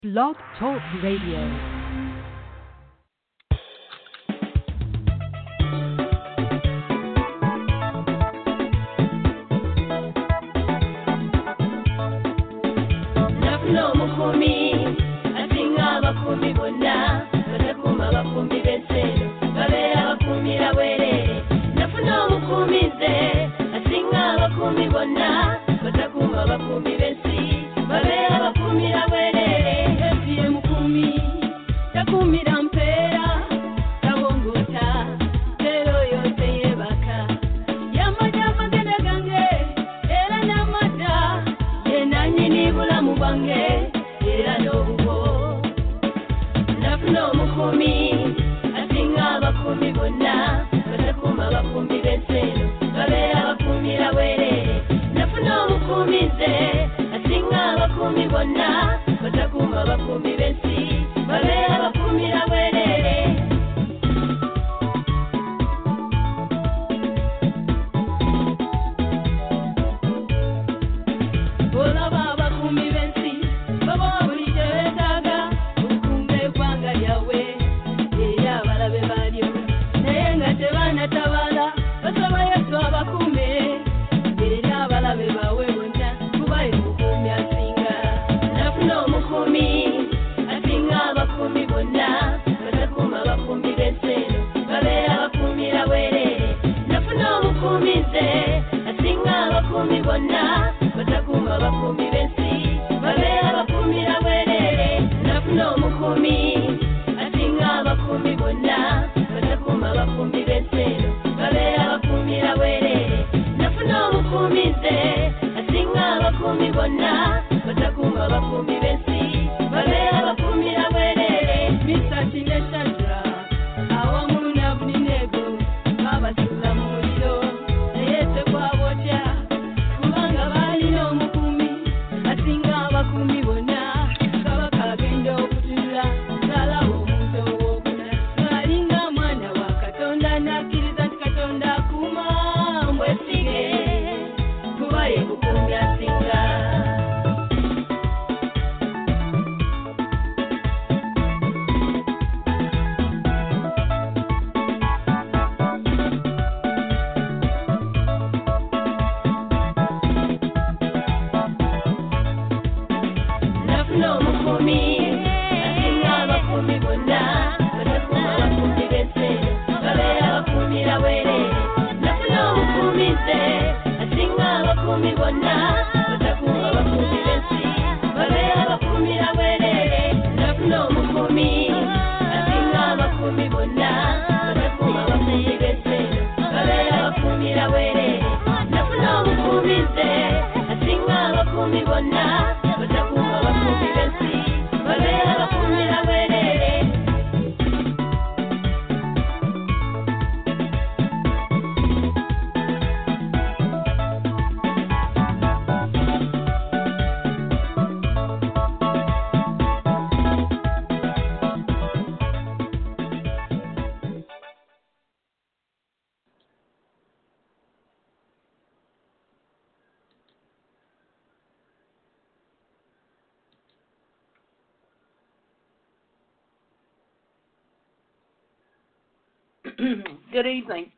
Blog Talk Radio. Good evening.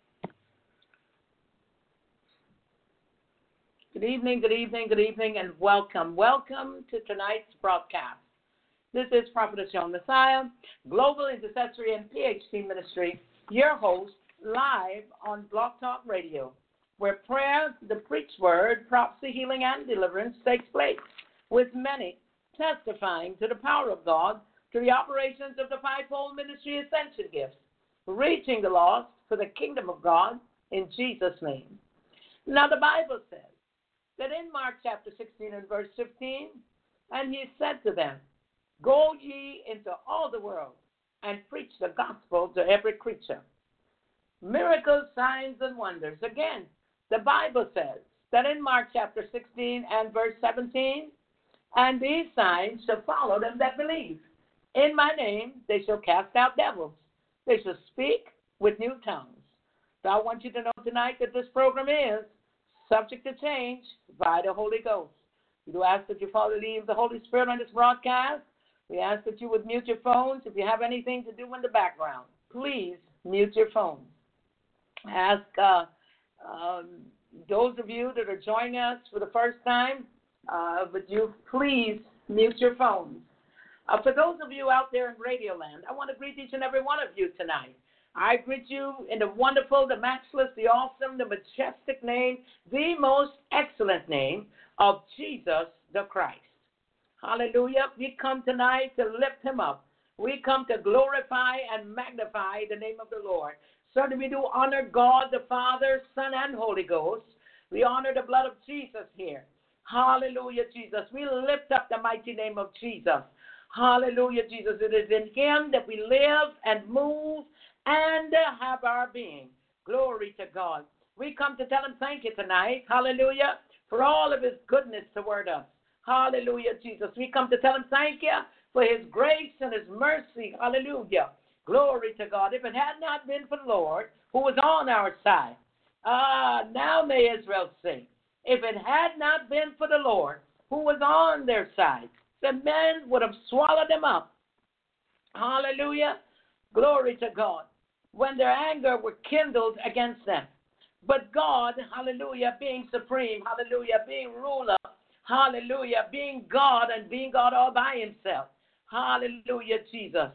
Good evening, good evening, good evening, and welcome. Welcome to tonight's broadcast. This is Prophetess Young Messiah, Global Intercessory and PhD Ministry, your host, live on Blog Talk Radio, where prayer, the preached word, prophecy, healing, and deliverance takes place, with many testifying to the power of God, to the operations of the fivefold ministry ascension gifts, reaching the lost for the kingdom of God in Jesus' name. Now the Bible says that in Mark chapter 16 and verse 15, and he said to them, "Go ye into all the world and preach the gospel to every creature." Miracles, signs, and wonders. Again, the Bible says that in Mark chapter 16 and verse 17, and these signs shall follow them that believe. In my name they shall cast out devils. They shall speak with new tongues. So I want you to know tonight that this program is subject to change by the Holy Ghost. We do ask that you follow the lead of the Holy Spirit on this broadcast We ask that you would mute your phones. If you have anything to do in the background, please mute your phone. Ask those of you that are joining us for the first time, would you please mute your phones. For those of you out there in Radio Land, I want to greet each and every one of you tonight. I greet you in the wonderful, the matchless, the awesome, the majestic name, the most excellent name of Jesus the Christ. Hallelujah. We come tonight to lift him up. We come to glorify and magnify the name of the Lord. Certainly we do honor God, the Father, Son, and Holy Ghost. We honor the blood of Jesus here. Hallelujah, Jesus. We lift up the mighty name of Jesus. Hallelujah, Jesus. It is in him that we live and move and have our being. Glory to God. We come to tell him thank you tonight. Hallelujah. For all of his goodness toward us. Hallelujah, Jesus. We come to tell him thank you for his grace and his mercy. Hallelujah. Glory to God. If it had not been for the Lord who was on our side, now may Israel sing. If it had not been for the Lord who was on their side, the men would have swallowed them up. Hallelujah. Glory to God. When their anger were kindled against them. But God, hallelujah, being supreme, hallelujah, being ruler, hallelujah, being God and being God all by himself, hallelujah, Jesus,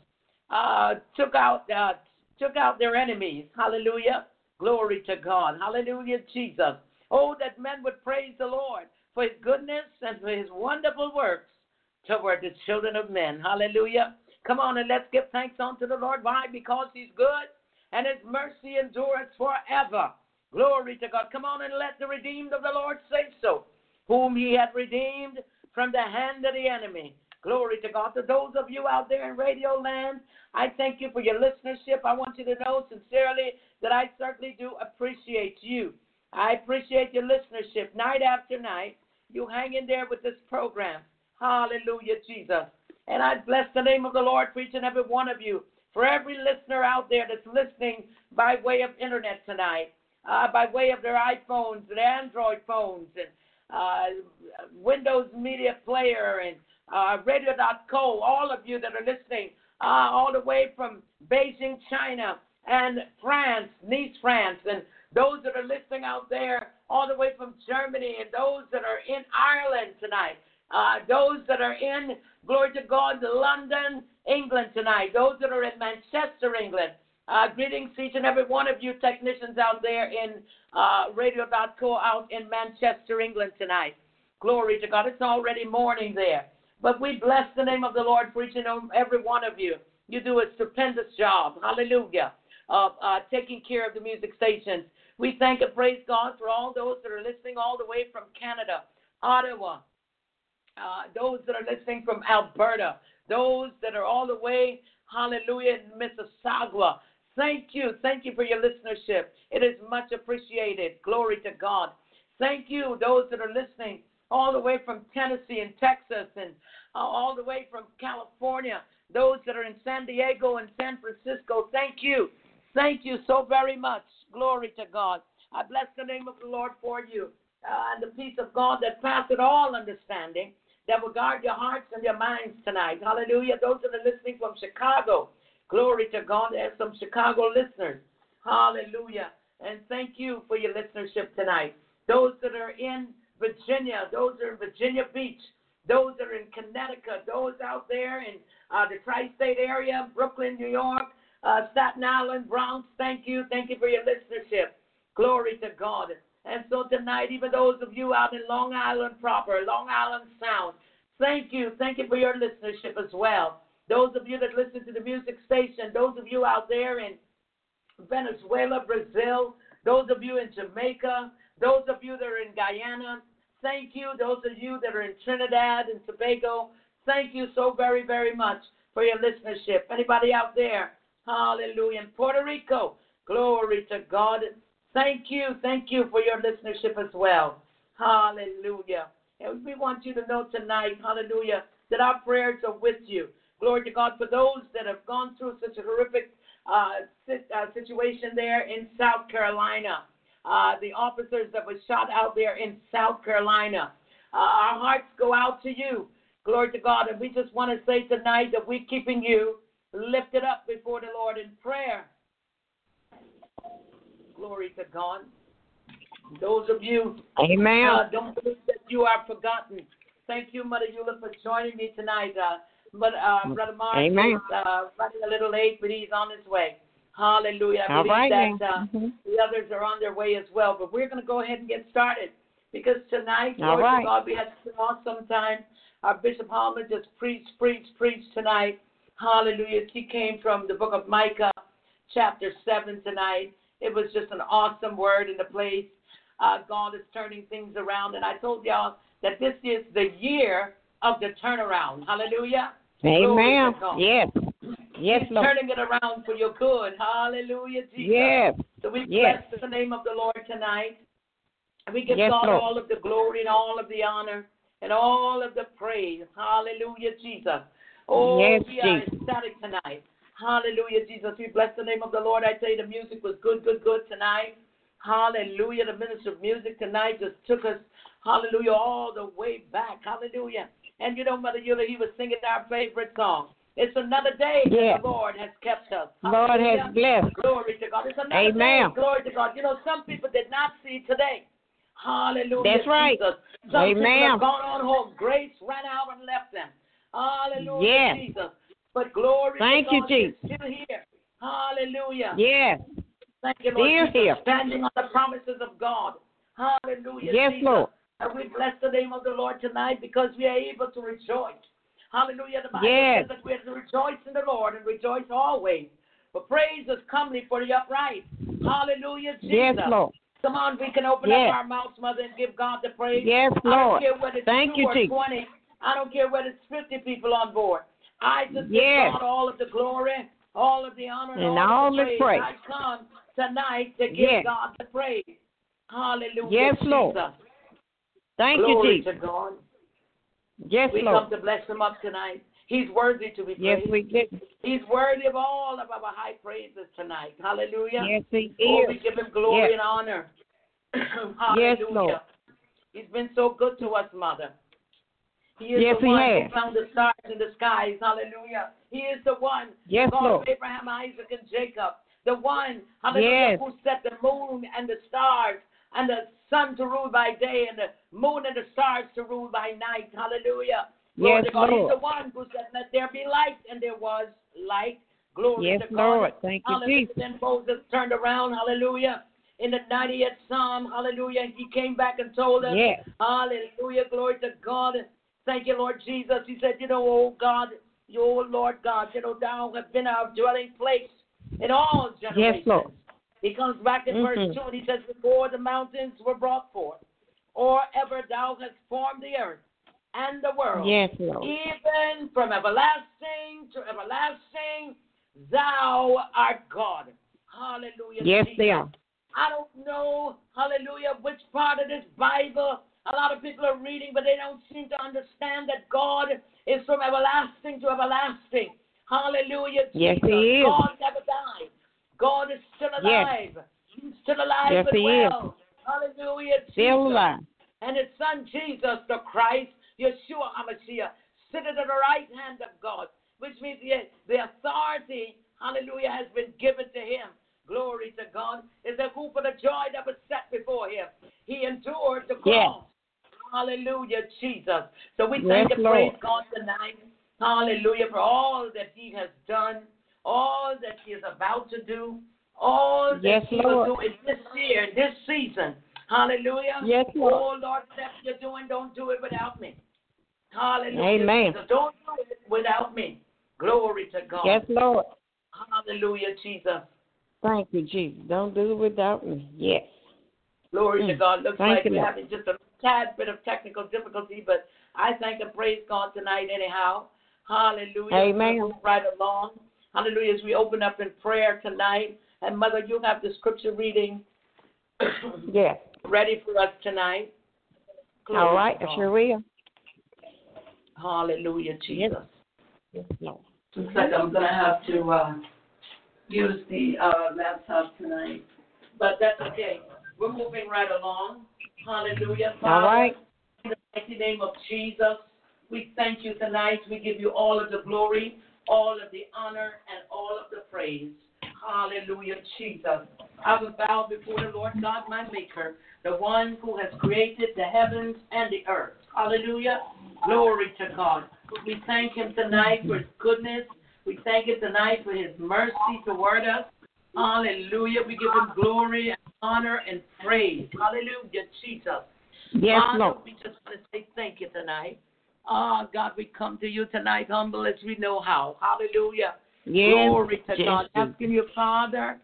took out their enemies, hallelujah, glory to God, hallelujah, Jesus. Oh, that men would praise the Lord for his goodness and for his wonderful works toward the children of men, hallelujah. Come on and let's give thanks unto the Lord. Why? Because he's good and his mercy endureth forever. Glory to God. Come on and let the redeemed of the Lord say so, whom he had redeemed from the hand of the enemy. Glory to God. To those of you out there in Radio Land, I thank you for your listenership. I want you to know sincerely that I certainly do appreciate you. I appreciate your listenership night after night. You hang in there with this program. Hallelujah, Jesus. And I bless the name of the Lord for each and every one of you. For every listener out there that's listening by way of internet tonight, by way of their iPhones and Android phones and Windows Media Player and Radio.co, all of you that are listening all the way from Beijing, China, and France, Nice, France, and those that are listening out there all the way from Germany, and those that are in Ireland tonight, those that are in, glory to God, London, England tonight, those that are in Manchester, England. Greetings to each and every one of you technicians out there in Radio.co out in Manchester, England tonight. Glory to God. It's already morning there. But we bless the name of the Lord for each and every one of you. You do a stupendous job. Hallelujah. Of taking care of the music stations. We thank and praise God for all those that are listening all the way from Canada, Ottawa, those that are listening from Alberta, those that are all the way, hallelujah, in Mississauga. Thank you for your listenership. It is much appreciated. Glory to God. Thank you, those that are listening all the way from Tennessee and Texas and all the way from California, those that are in San Diego and San Francisco. Thank you. Thank you so very much. Glory to God. I bless the name of the Lord for you. And the peace of God that passeth all understanding, that will guard your hearts and your minds tonight. Hallelujah. Those that are listening from Chicago, glory to God. There's some Chicago listeners. Hallelujah. And thank you for your listenership tonight. Those that are in Virginia, those that are in Virginia Beach, those that are in Connecticut, those out there in the tri-state area, Brooklyn, New York, Staten Island, Bronx, thank you. Thank you for your listenership. Glory to God. And so tonight, even those of you out in Long Island proper, Long Island Sound, thank you. Thank you for your listenership as well. Those of you that listen to the music station, those of you out there in Venezuela, Brazil, those of you in Jamaica, those of you that are in Guyana, thank you. Those of you that are in Trinidad and Tobago, thank you so very, very much for your listenership. Anybody out there, hallelujah, in Puerto Rico, glory to God. Thank you for your listenership as well. Hallelujah. And we want you to know tonight, hallelujah, that our prayers are with you. Glory to God for those that have gone through such a horrific situation there in South Carolina. The officers that were shot out there in South Carolina. Our hearts go out to you. Glory to God. And we just want to say tonight that we're keeping you lifted up before the Lord in prayer. Glory to God. Those of you don't believe that you are forgotten. Thank you, Mother Eula, for joining me tonight. Brother Mark is running a little late, but he's on his way. Hallelujah. I believe that the others are on their way as well. But we're going to go ahead and get started because tonight, Lord God, we had an awesome time. Our Bishop Hallman just preached tonight. Hallelujah. He came from the book of Micah, chapter 7 tonight. It was just an awesome word in the place. God is turning things around. And I told y'all that this is the year of the turnaround. Hallelujah. Amen. Yes. Yes, He's Lord. turning it around for your good. Hallelujah, Jesus. Yes. So we bless the name of the Lord tonight. And we give God Lord. all of the glory and all of the honor and all of the praise. Hallelujah, Jesus. Oh, we are ecstatic tonight. Hallelujah, Jesus. We bless the name of the Lord. I tell you, the music was good tonight. Hallelujah. The minister of music tonight just took us, hallelujah, all the way back. Hallelujah. And you know, Mother Eula, he was singing our favorite song. It's another day that the Lord has kept us. Hallelujah. Lord has blessed. Glory to God. It's another day. Glory to God. You know, some people did not see today. Hallelujah. That's right. Jesus. Some people have gone on home. Grace ran out and left them. Hallelujah, Jesus. But glory to God, Jesus. Is still here. Hallelujah. Yes. Thank you, Lord. Still here. Standing on the promises of God. Hallelujah. Yes, Jesus. Lord. And we bless the name of the Lord tonight because we are able to rejoice. Hallelujah. The Bible says that we are to rejoice in the Lord and rejoice always. For praise is comely for the upright. Hallelujah, Jesus. Yes, Lord. Come on, we can open up our mouths, Mother, and give God the praise. Yes, Lord. I don't care whether it's Thank 2 you, or Jesus. 20. I don't care whether it's 50 people on board. I just give God all of the glory, all of the honor, and all of the praise. I come tonight to give God the praise. Hallelujah, yes, Jesus. Lord. Thank Glory you, Jesus. to God. Yes, we Lord. come to bless him up tonight. He's worthy to be praised. Yes, we do. He's worthy of all of our high praises tonight. Hallelujah. Yes, he Oh, is. we give him glory and honor. Hallelujah. Yes, Lord. He's been so good to us, Mother. He is the one who found the stars in the skies. Hallelujah. He is the one yes, God Lord. of Abraham, Isaac, and Jacob. The one, hallelujah, who set the moon and the stars and the sun to rule by day and the moon and the stars to rule by night. Hallelujah. Glory to God. He's the one who said, let there be light, and there was light. Glory to God. Lord. Thank you, hallelujah. Jesus. Then Moses turned around, hallelujah. In the 90th Psalm, hallelujah, he came back and told us, hallelujah, glory to God. Thank you, Lord Jesus. He said, you know, oh God, oh Lord God, you know, thou hast been our dwelling place in all generations. Yes, Lord. He comes back in verse 2 and he says, before the mountains were brought forth, or ever thou hast formed the earth and the world, yes, Lord. even from everlasting to everlasting, thou art God. Hallelujah. Yes, Jesus. they are. I don't know, hallelujah, which part of this Bible a lot of people are reading, but they don't seem to understand that God is from everlasting to everlasting. Hallelujah, Jesus. Yes, he is. God never died. God is still alive. Yes. He's still alive and well. Hallelujah, Jesus. Still alive. And his son Jesus, the Christ, Yeshua HaMashiach, sitteth at the right hand of God, which means the authority, hallelujah, has been given to him. Glory to God. Is that who for the joy that was set before him, he endured the cross. Hallelujah, Jesus. So we thank and praise God tonight. Hallelujah, for all that he has done, all that he is about to do, all that he will do in this year, in this season. Hallelujah. Yes, Lord. Oh, Lord, whatever you're doing, don't do it without me. Hallelujah. Amen. Jesus. Don't do it without me. Glory to God. Yes, Lord. Hallelujah, Jesus. Thank you, Jesus. Don't do it without me. Yes. Glory to God. Looks like we're Lord. having just a tad bit of technical difficulty, but I thank and praise God tonight anyhow. Hallelujah. Amen. Move right along. Hallelujah. As we open up in prayer tonight. And Mother, you have the scripture reading ready for us tonight. Glory all right. I sure will. Hallelujah, Jesus. Yes, Lord. Looks like I'm going to have to use the laptop tonight. But that's okay. We're moving right along. Hallelujah. Father, all right. in the mighty name of Jesus, We thank you tonight. We give you all of the glory, all of the honor, and all of the praise. Hallelujah, Jesus. I will bow before the Lord God, my Maker, the one who has created the heavens and the earth. Hallelujah. Glory to God. We thank him tonight for his goodness. We thank him tonight for his mercy toward us. Hallelujah. We give him glory and honor and praise. Hallelujah, Jesus. Yes, Father, Lord. we just want to say thank you tonight. God, we come to you tonight humble as we know how. Hallelujah. Yes, Glory to God. Jesus. Asking you, Father,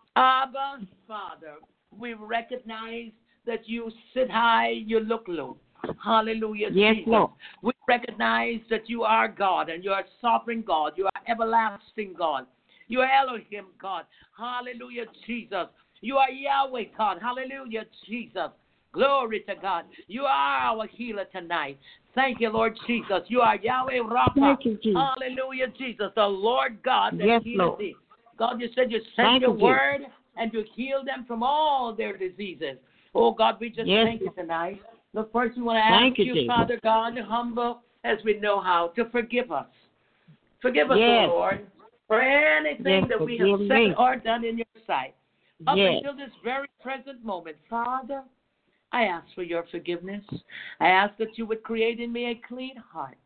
Abba, Father, we recognize that you sit high, you look low. Hallelujah, Yes, Jesus. Lord. We recognize that you are God and you are sovereign God. You are everlasting God. You are Elohim God. Hallelujah, Jesus. You are Yahweh God. Hallelujah, Jesus. Glory to God. You are our healer tonight. Thank you, Lord Jesus. You are Yahweh Rapha. Thank you, Jesus. Hallelujah, Jesus. The Lord God that Yes, healeth Lord. thee. God, you said you sent Thank your you, Jesus. word and you heal them from all their diseases. Oh, God, we just Yes, thank you Lord. tonight. The first we want to Thank ask you, you, Jesus. Father God, humble as we know how, to forgive us. Forgive us, Yes. oh Lord, for anything Yes, that we have forgive said me. or done in your sight. Up Yes. until this very present moment, Father, I ask for your forgiveness. I ask that you would create in me a clean heart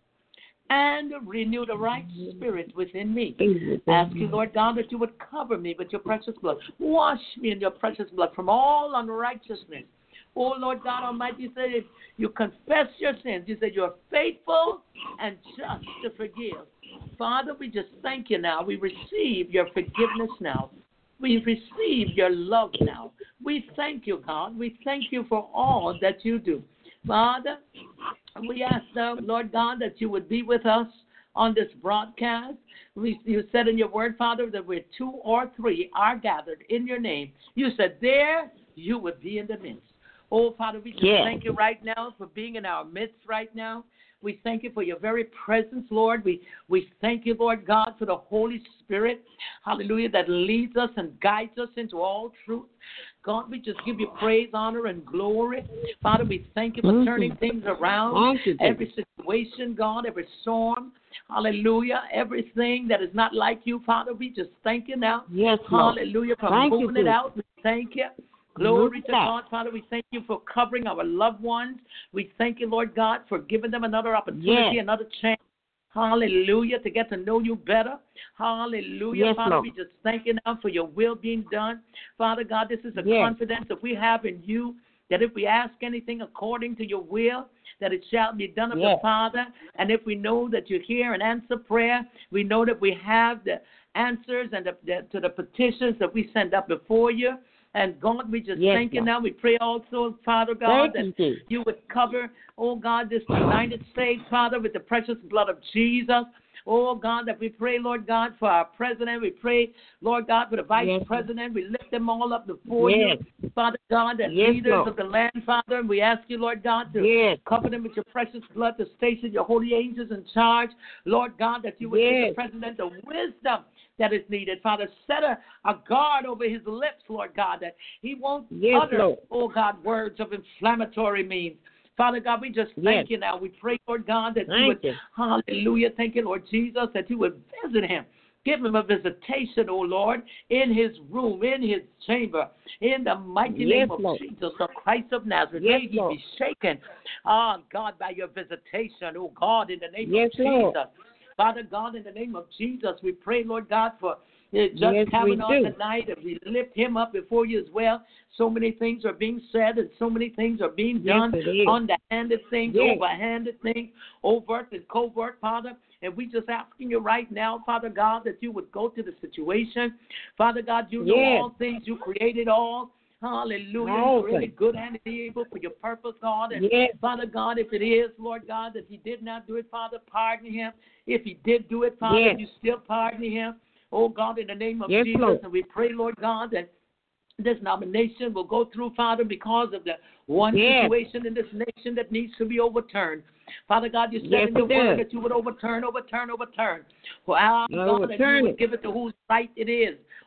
and renew the right spirit within me. I ask you, Lord God, that you would cover me with your precious blood. Wash me in your precious blood from all unrighteousness. Oh, Lord God Almighty, you said if you confess your sins, you said you're faithful and just to forgive. Father, we just thank you now. We receive your forgiveness now. We receive your love now. We thank you, God. We thank you for all that you do. Father, we ask now, Lord God, that you would be with us on this broadcast. You said in your word, Father, that where 2 or 3 are gathered in your name. You said there you would be in the midst. Oh, Father, we just thank you right now for being in our midst right now. We thank you for your very presence, Lord. We thank you, Lord God, for the Holy Spirit, hallelujah, that leads us and guides us into all truth. God, we just give you praise, honor, and glory. Father, we thank you for turning things around. Every situation, God, every storm, hallelujah, everything that is not like you, Father, we just thank you now. Yes, Lord. Hallelujah, for Thank you, moving it out. We thank you. Glory to Yes. God, Father. We thank you for covering our loved ones. We thank you, Lord God, for giving them another opportunity, Yes. another chance. Hallelujah, to get to know you better. Hallelujah, Yes, Father. Lord. We just thank you now for your will being done. Father God, this is a Yes. confidence that we have in you, that if we ask anything according to your will, that it shall be done of the Yes. Father. And if we know that you hear and answer prayer, we know that we have the answers and to the petitions that we send up before you. And God, we just thank you Lord. now. We pray also, Father God, Thank that you. you would cover, oh God, this United States, Father, with the precious blood of Jesus. Oh God, that we pray, Lord God, for our president. We pray, Lord God, for the vice president. We lift them all up before you. Father God, that leaders Lord. of the land, Father, and we ask you, Lord God, to cover them with your precious blood, to station your holy angels in charge. Lord God, that you would give the president the wisdom that is needed. Father, set a guard over his lips, Lord God, that he won't utter, Lord. oh God, words of inflammatory means. Father God, we just thank you now. We pray, Lord God, that you would, hallelujah, thank you, Lord Jesus, that you would visit him. Give him a visitation, oh Lord, in his room, in his chamber, in the mighty name of Jesus, the Christ of Nazareth. May he be shaken, God, by your visitation, oh God, in the name of Jesus. Father God, in the name of Jesus, we pray, Lord God, for Judge Kavanaugh tonight, and we lift him up before you as well. So many things are being said and so many things are being done, underhanded things, overhanded things, overt and covert, Father. And we just asking you right now, Father God, that you would go to the situation. Father God, you know all things. You created all. Hallelujah. You created good and evil for your purpose, God. And Father God, if it is, Lord God, that he did not do it, Father, pardon him. If he did do it, Father, you still pardon him. Oh, God, in the name of Jesus. Lord. And we pray, Lord God, that this nomination will go through, Father, because of the one situation in this nation that needs to be overturned. Father God, you said in your word that you would overturn. Well, God, that you would give it to whose right it is.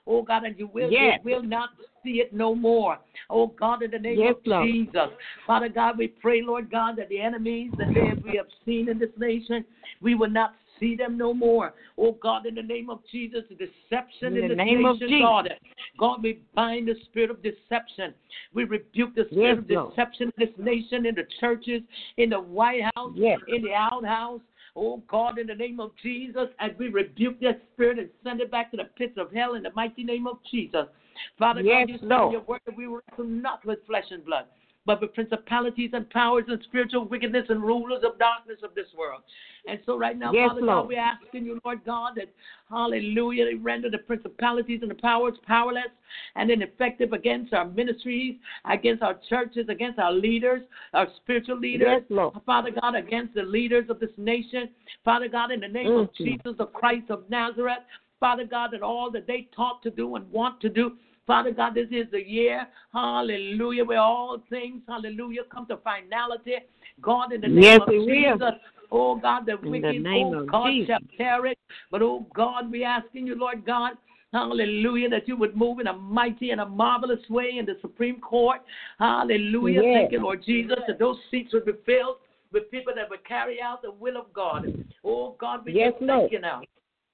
oh God, and you will not see it no more. Oh God, in the name of Lord. Jesus. Father God, we pray, Lord God, that the enemies that we have seen in this nation, we will not see them no more. Oh God, in the name of Jesus, the deception in this nation, God. God, we bind the spirit of deception. We rebuke the spirit of deception in this nation, in the churches, in the White House, in the outhouse. Oh God, in the name of Jesus, as we rebuke that spirit and send it back to the pits of hell in the mighty name of Jesus. Father God, you said in your word that we wrestle not with flesh and blood, but with principalities and powers and spiritual wickedness and rulers of darkness of this world. And so right now, Father God, we're asking you, Lord God, that, hallelujah, they render the principalities and the powers powerless and ineffective against our ministries, against our churches, against our leaders, our spiritual leaders. Father God, against the leaders of this nation. Father God, in the name of Jesus, the Christ of Nazareth. Father God, that all that they taught to do and want to do, Father God, this is the year, hallelujah, where all things, hallelujah, come to finality. God, in the name of Jesus, oh God, the wicked, oh God, shall perish. But, oh God, we asking you, Lord God, hallelujah, that you would move in a mighty and a marvelous way in the Supreme Court. Hallelujah. Thank you, Lord Jesus, that those seats would be filled with people that would carry out the will of God. Oh God, we just thank you now.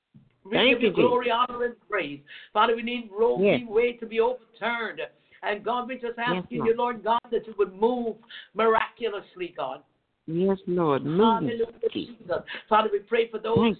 We give you glory, honor, and praise. Father, we need Roe v. Wade to be overturned. And God, we're just asking you, Lord God, that you would move miraculously, God. Yes, Lord. Hallelujah, Jesus. Father, we pray for those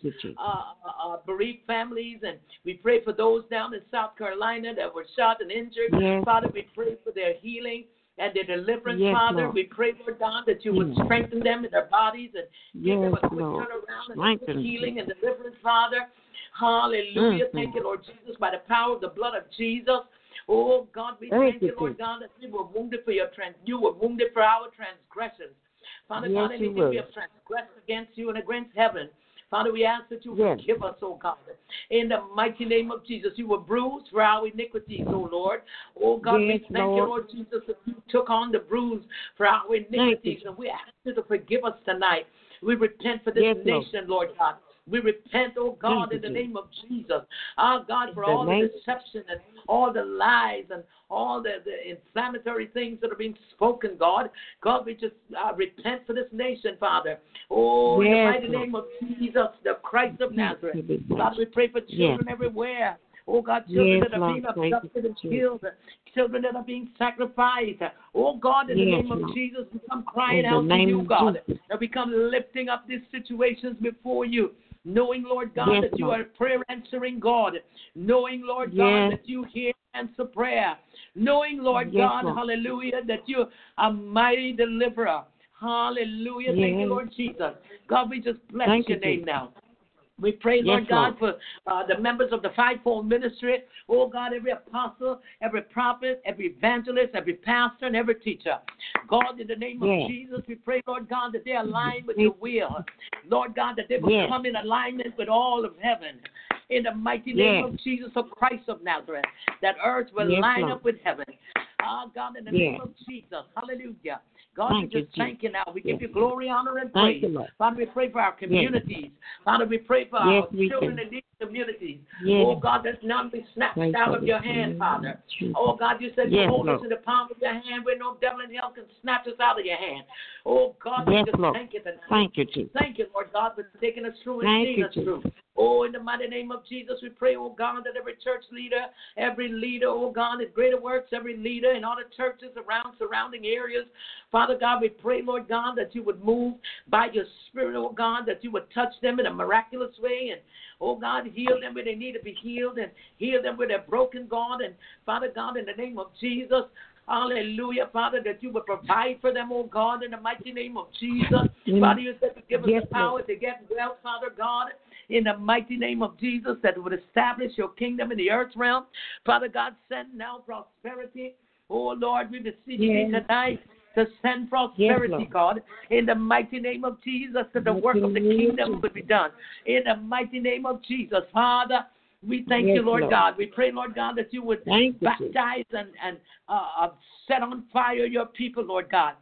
bereaved families, and we pray for those down in South Carolina that were shot and injured. Father, we pray for their healing and their deliverance, Father. Lord. We pray, Lord God, that you would strengthen them in their bodies and give them a quick turnaround and healing and deliverance, Father. Hallelujah. Thank you, Lord Jesus, by the power of the blood of Jesus. Oh, God, we thank you, Lord God, that you were wounded for you were wounded for our transgressions. Father God, anything we have transgressed against you and against heaven, Father, we ask that you forgive us, oh God. In the mighty name of Jesus, you were bruised for our iniquities, oh Lord. Oh God, we thank you, Lord Jesus, that you took on the bruise for our iniquities, and we ask you to forgive us tonight. We repent for this nation, Lord God. We repent, oh God, in the name of Jesus. Our God, for all the deception and all the lies and all the inflammatory things that are being spoken, God. God, we just repent for this nation, Father. Oh, in the mighty name of Jesus, the Christ of Nazareth. God, we pray for children everywhere. Oh, God, children that are being abducted and killed. Children that are being sacrificed. Oh, God, in the name of Jesus, we come crying out to you, God. And we come lifting up these situations before you. Knowing, Lord God, that you are a prayer-answering God. Knowing, Lord God, that you hear and answer prayer. Knowing, Lord God, hallelujah, that you are a mighty deliverer. Hallelujah. Thank you, Lord Jesus. God, we just bless your name now. We pray, Lord God, for the members of the fivefold ministry. Oh, God, every apostle, every prophet, every evangelist, every pastor, and every teacher. God, in the name of Jesus, we pray, Lord God, that they align with your will. Lord God, that they will come in alignment with all of heaven. In the mighty name of Jesus, of Christ of Nazareth, that earth will line up with heaven. God, in the name of Jesus, hallelujah. God, we just thank you now. We give you glory, honor, and praise. Father, we pray for our communities. Father, we pray for our children in these communities. Oh, God, that none be snatched out of your hand, Father. Oh, God, you said you hold us in the palm of your hand where no devil in hell can snatch us out of your hand. Oh, God, we just thank you tonight. Thank you, Jesus. Thank you, Lord God, for taking us through and seeing us through. Oh, in the mighty name of Jesus, we pray, oh, God, that every church leader, every leader, oh, God, at Greater Works, every leader in all the churches around surrounding areas, Father God, we pray, Lord God, that you would move by your Spirit, oh, God, that you would touch them in a miraculous way and, oh, God, heal them where they need to be healed and heal them where they're broken, God. And, Father God, in the name of Jesus, hallelujah, Father, that you would provide for them, oh, God, in the mighty name of Jesus. Father, you said to give us the power to get wealth, Father God, in the mighty name of Jesus, that would establish your kingdom in the earth realm. Father God, send now prosperity. Oh, Lord, we beseech you tonight to send prosperity, God, in the mighty name of Jesus, that the work of the kingdom would be done. In the mighty name of Jesus, Father, we thank you, Lord God. We pray, Lord God, that you would baptize and set on fire your people, Lord God.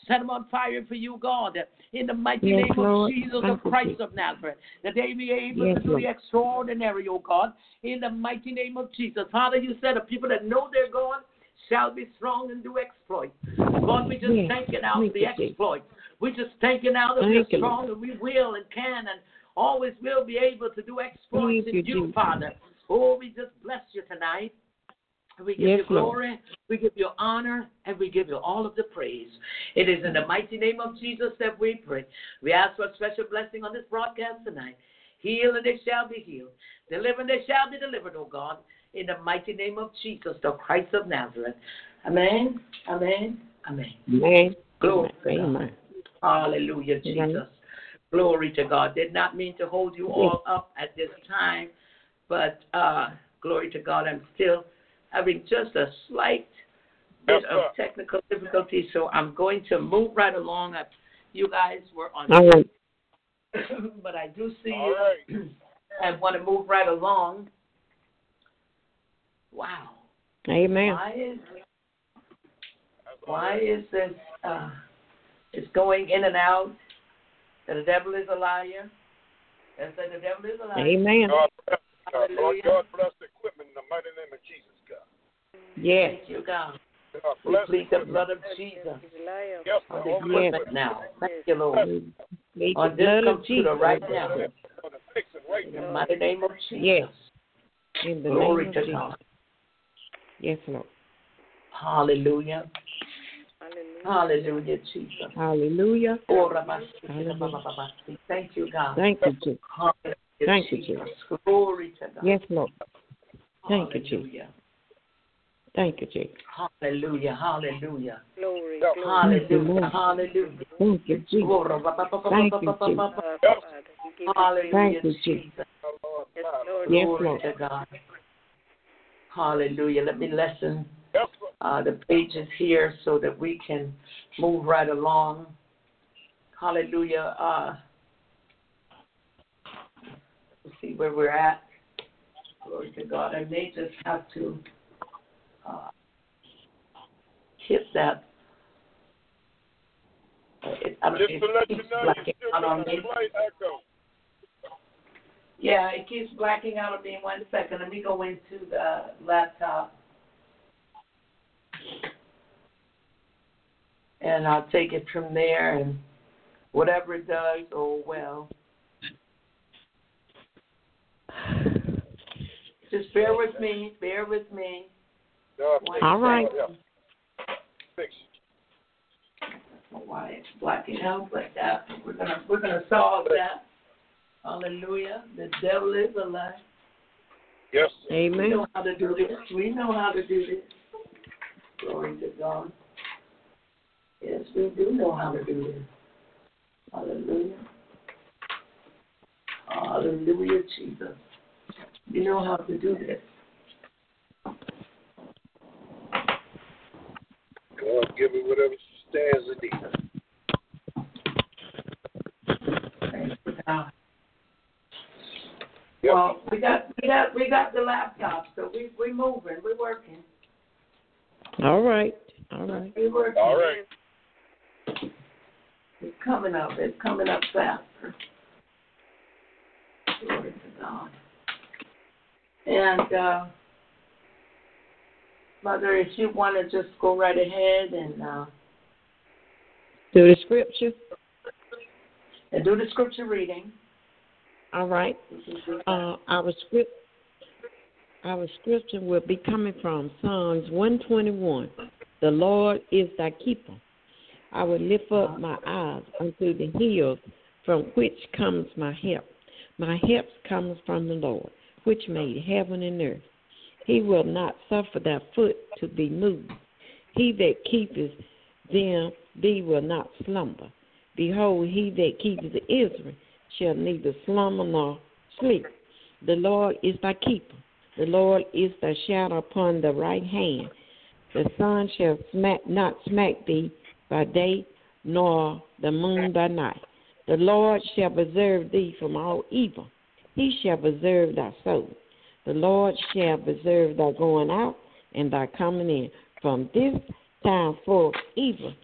Set them on fire for you, God. In the mighty Yes, name Lord. of Jesus Thank of you, Christ Jesus. of Nazareth. That they be able Yes, to do Lord. the extraordinary, oh God. In the mighty name of Jesus. Father, you said the people that know they're going shall be strong and do exploits. God, we just Yes. thank you now Thank for the you, Jesus. exploits. We just thank you now that Thank we're you, strong and we will and can and always will be able to do exploits Thank in you, you, Jesus. Father. Oh, we just bless you tonight. We give Yes, you glory, we give you honor, and we give you all of the praise. It is in the mighty name of Jesus that we pray. We ask for a special blessing on this broadcast tonight. Heal and they shall be healed. Deliver and they shall be delivered, oh God, in the mighty name of Jesus, the Christ of Nazareth. Amen, amen, amen. Amen. Glory to God. Amen. Hallelujah, Jesus. Amen. Glory to God. Did not mean to hold you all up at this time, but glory to God, I'm still having just a slight bit of technical difficulty, so I'm going to move right along. You guys were on, All right. but I do see you. I want to move right along. Wow. Amen. Why is this? It's going in and out. That the devil is a liar. And that the devil is a liar. Amen. God bless the equipment in the mighty name of Jesus, God. Yes. Thank you, God. God We bless plead the blood of Jesus Yes, on the Lord. equipment now. Thank you, Lord. Plead the On this blood of computer Jesus. right now. Fix it right In the now. mighty name of Jesus. Yes. In the Glory name to of Jesus. God. Yes, Lord. Hallelujah. Hallelujah, Jesus. Hallelujah. Thank you, God. Thank you, Jesus. Hallelujah, Thank you, Jesus. Jesus. Glory to God. Yes, Lord. Thank you, Jesus. Hallelujah. Thank you, Jesus. Hallelujah. Hallelujah. Glory, Hallelujah. Hallelujah. Thank you, Jesus. Thank you, Jesus. Hallelujah, Thank you, Jesus. Jesus. Yes, Lord. Yes, Glory Lord. to God. Hallelujah. Let me lessen Yes, Lord. the pages here so that we can move right along. Hallelujah. Let's see where we're at. Glory to God. I may just have to hit that. Just to let you know, you're still getting a slight echo. Yeah, it keeps blacking out on me. 1 second. Let me go into the laptop. And I'll take it from there, and whatever it does, oh well. Just bear with me. Bear with me. All right. Fix I don't know why it's blacking out like that. We're gonna solve that. Hallelujah. The devil is a lie. Yes. We Amen. know how to do this. We know how to do this. Glory to God. Yes, we do know how to do this. Hallelujah. Hallelujah, Jesus. We know how to do this. God, give me whatever stands in need. Thank you, God. Yep. Well, we got the laptop, so we're moving, we're working. All right. All right. We're working. All right. It's coming up faster. Glory to God. And Mother, if you want to just go right ahead and Do the scripture. do the scripture reading. All right. Our scripture will be coming from Psalms 121. The Lord is thy keeper. I will lift up my eyes unto the hills, from which comes my help. My help comes from the Lord, which made heaven and earth. He will not suffer thy foot to be moved. He that keepeth thee will not slumber. Behold, he that keepeth Israel shall neither slumber nor sleep. The Lord is thy keeper. The Lord is thy shadow upon the right hand. The sun shall not smack thee by day, nor the moon by night. The Lord shall preserve thee from all evil. He shall preserve thy soul. The Lord shall preserve thy going out and thy coming in from this time forth evil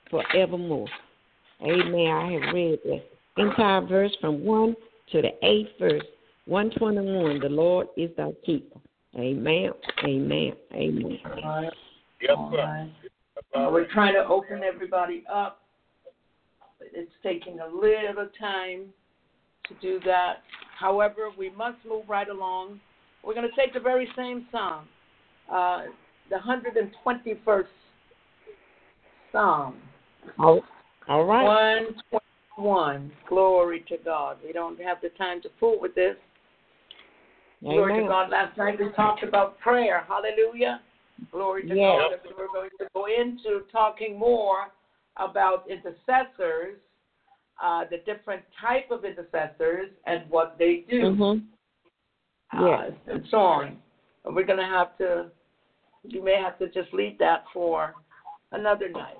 forevermore. Amen. I have read the entire verse from 1 to the 8th verse, 121. The Lord is thy keeper. Amen. Amen. Amen. All right. Yes, All sir. right. We're trying to open everybody up. It's taking a little time to do that. However, we must move right along. We're going to take the very same psalm, the 121st Psalm. All right. 121. Glory to God. We don't have the time to fool with this. Amen. Glory to God. Last night we talked about prayer. Hallelujah. Glory to Yes. God. And we're going to go into talking more about intercessors, the different type of intercessors and what they do. Mm-hmm. Yes. And so on. And we're going to have to, you may have to just leave that for another night.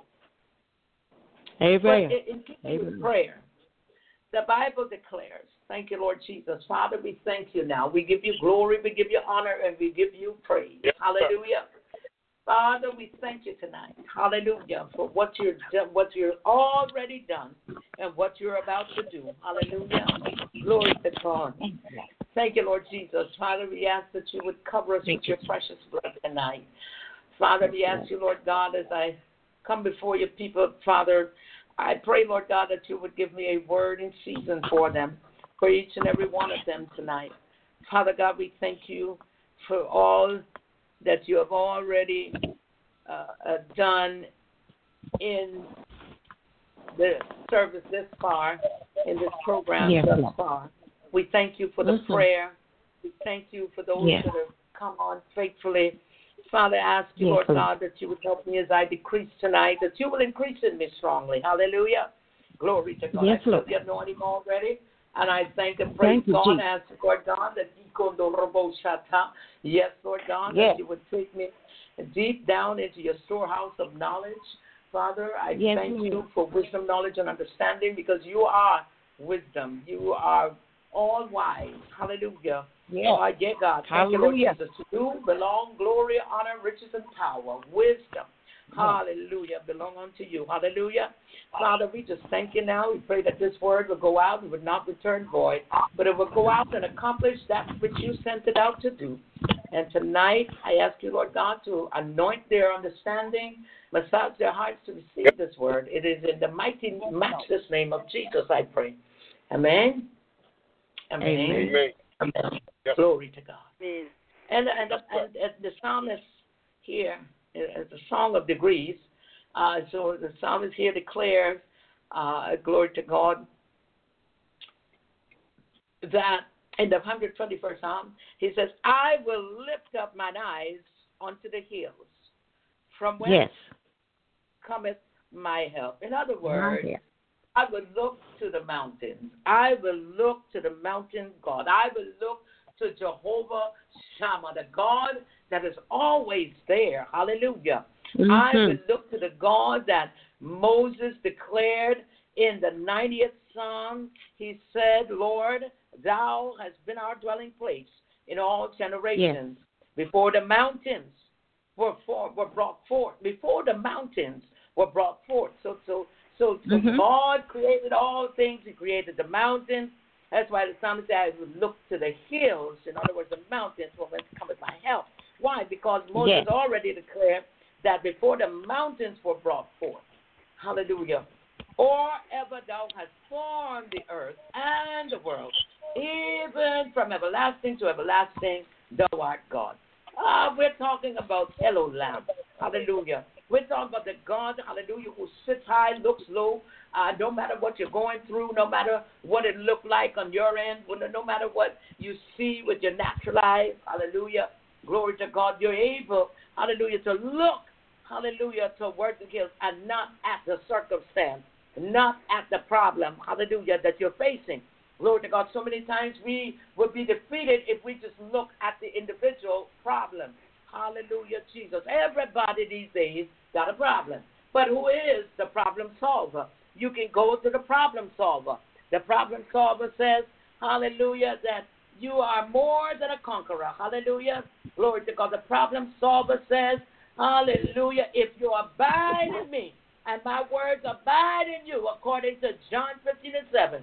Amen. But in keeping with prayer, the Bible declares, thank you, Lord Jesus. Father, we thank you now. We give you glory, we give you honor, and we give you praise. Yes, Hallelujah. Father, we thank you tonight. Hallelujah. For what you're already done and what you're about to do. Hallelujah. Glory to God. Thank you, Lord Jesus. Father, we ask that you would cover us with your precious blood tonight. Father, we ask you, Lord God, as I come before your people, Father, I pray, Lord God, that you would give me a word in season for them, for each and every one of them tonight. Father God, we thank you for all that you have already done in the service this far, in this program thus far. We thank you for the prayer. We thank you for those that have come on faithfully. Father, I ask you, Lord God, that you would help me as I decrease tonight, that you will increase in me strongly. Hallelujah. Glory to God. Yes, I feel Lord. the anointing already. And I thank and praise God, ask Lord God, that yes, Lord God, that you would take me deep down into your storehouse of knowledge. Father, I thank you for wisdom, knowledge, and understanding, because you are wisdom. You are all wise. Hallelujah. Oh, yeah, God. Thank you, Lord Jesus. To you belong glory, honor, riches, and power, wisdom. Hallelujah. Belong unto you. Hallelujah. Father, we just thank you now. We pray that this word will go out and would not return void, but it will go out and accomplish that which you sent it out to do. And tonight, I ask you, Lord God, to anoint their understanding, massage their hearts to receive this word. It is in the mighty, matchless name of Jesus, I pray. Amen. Amen. Amen. Amen. Glory to God. Amen. And the psalmist here, it's a song of degrees. So the psalmist here declares, glory to God, that in the 121st Psalm, he says, I will lift up mine eyes unto the hills, from whence cometh my help. In other words, I will look to the mountains. I will look to the mountain God. I will look to Jehovah Shammah, the God that is always there. Hallelujah. Mm-hmm. I will look to the God that Moses declared in the 90th Psalm. He said, Lord, thou hast been our dwelling place in all generations. Before the mountains were brought forth. Before the mountains were brought forth. So God created all things. He created the mountains. That's why the psalmist said, I would look to the hills. In other words, the mountains from whence cometh my help. Why? Because Moses already declared that before the mountains were brought forth, hallelujah, or ever thou hast formed the earth and the world, even from everlasting to everlasting, thou art God. We're talking about Elohim, hallelujah. We're talking about the God, hallelujah, who sits high, looks low. No matter what you're going through, no matter what it looked like on your end, no matter what you see with your natural eyes, hallelujah, glory to God, you're able, hallelujah, to look, hallelujah, towards the hills and not at the circumstance, not at the problem, hallelujah, that you're facing. Glory to God, so many times we would be defeated if we just look at the individual problem. Hallelujah, Jesus. Everybody these days got a problem. But who is the problem solver? You can go to the problem solver. The problem solver says, hallelujah, that you are more than a conqueror. Hallelujah. Glory to God. The problem solver says, hallelujah, if you abide in me and my words abide in you, according to John 15:7.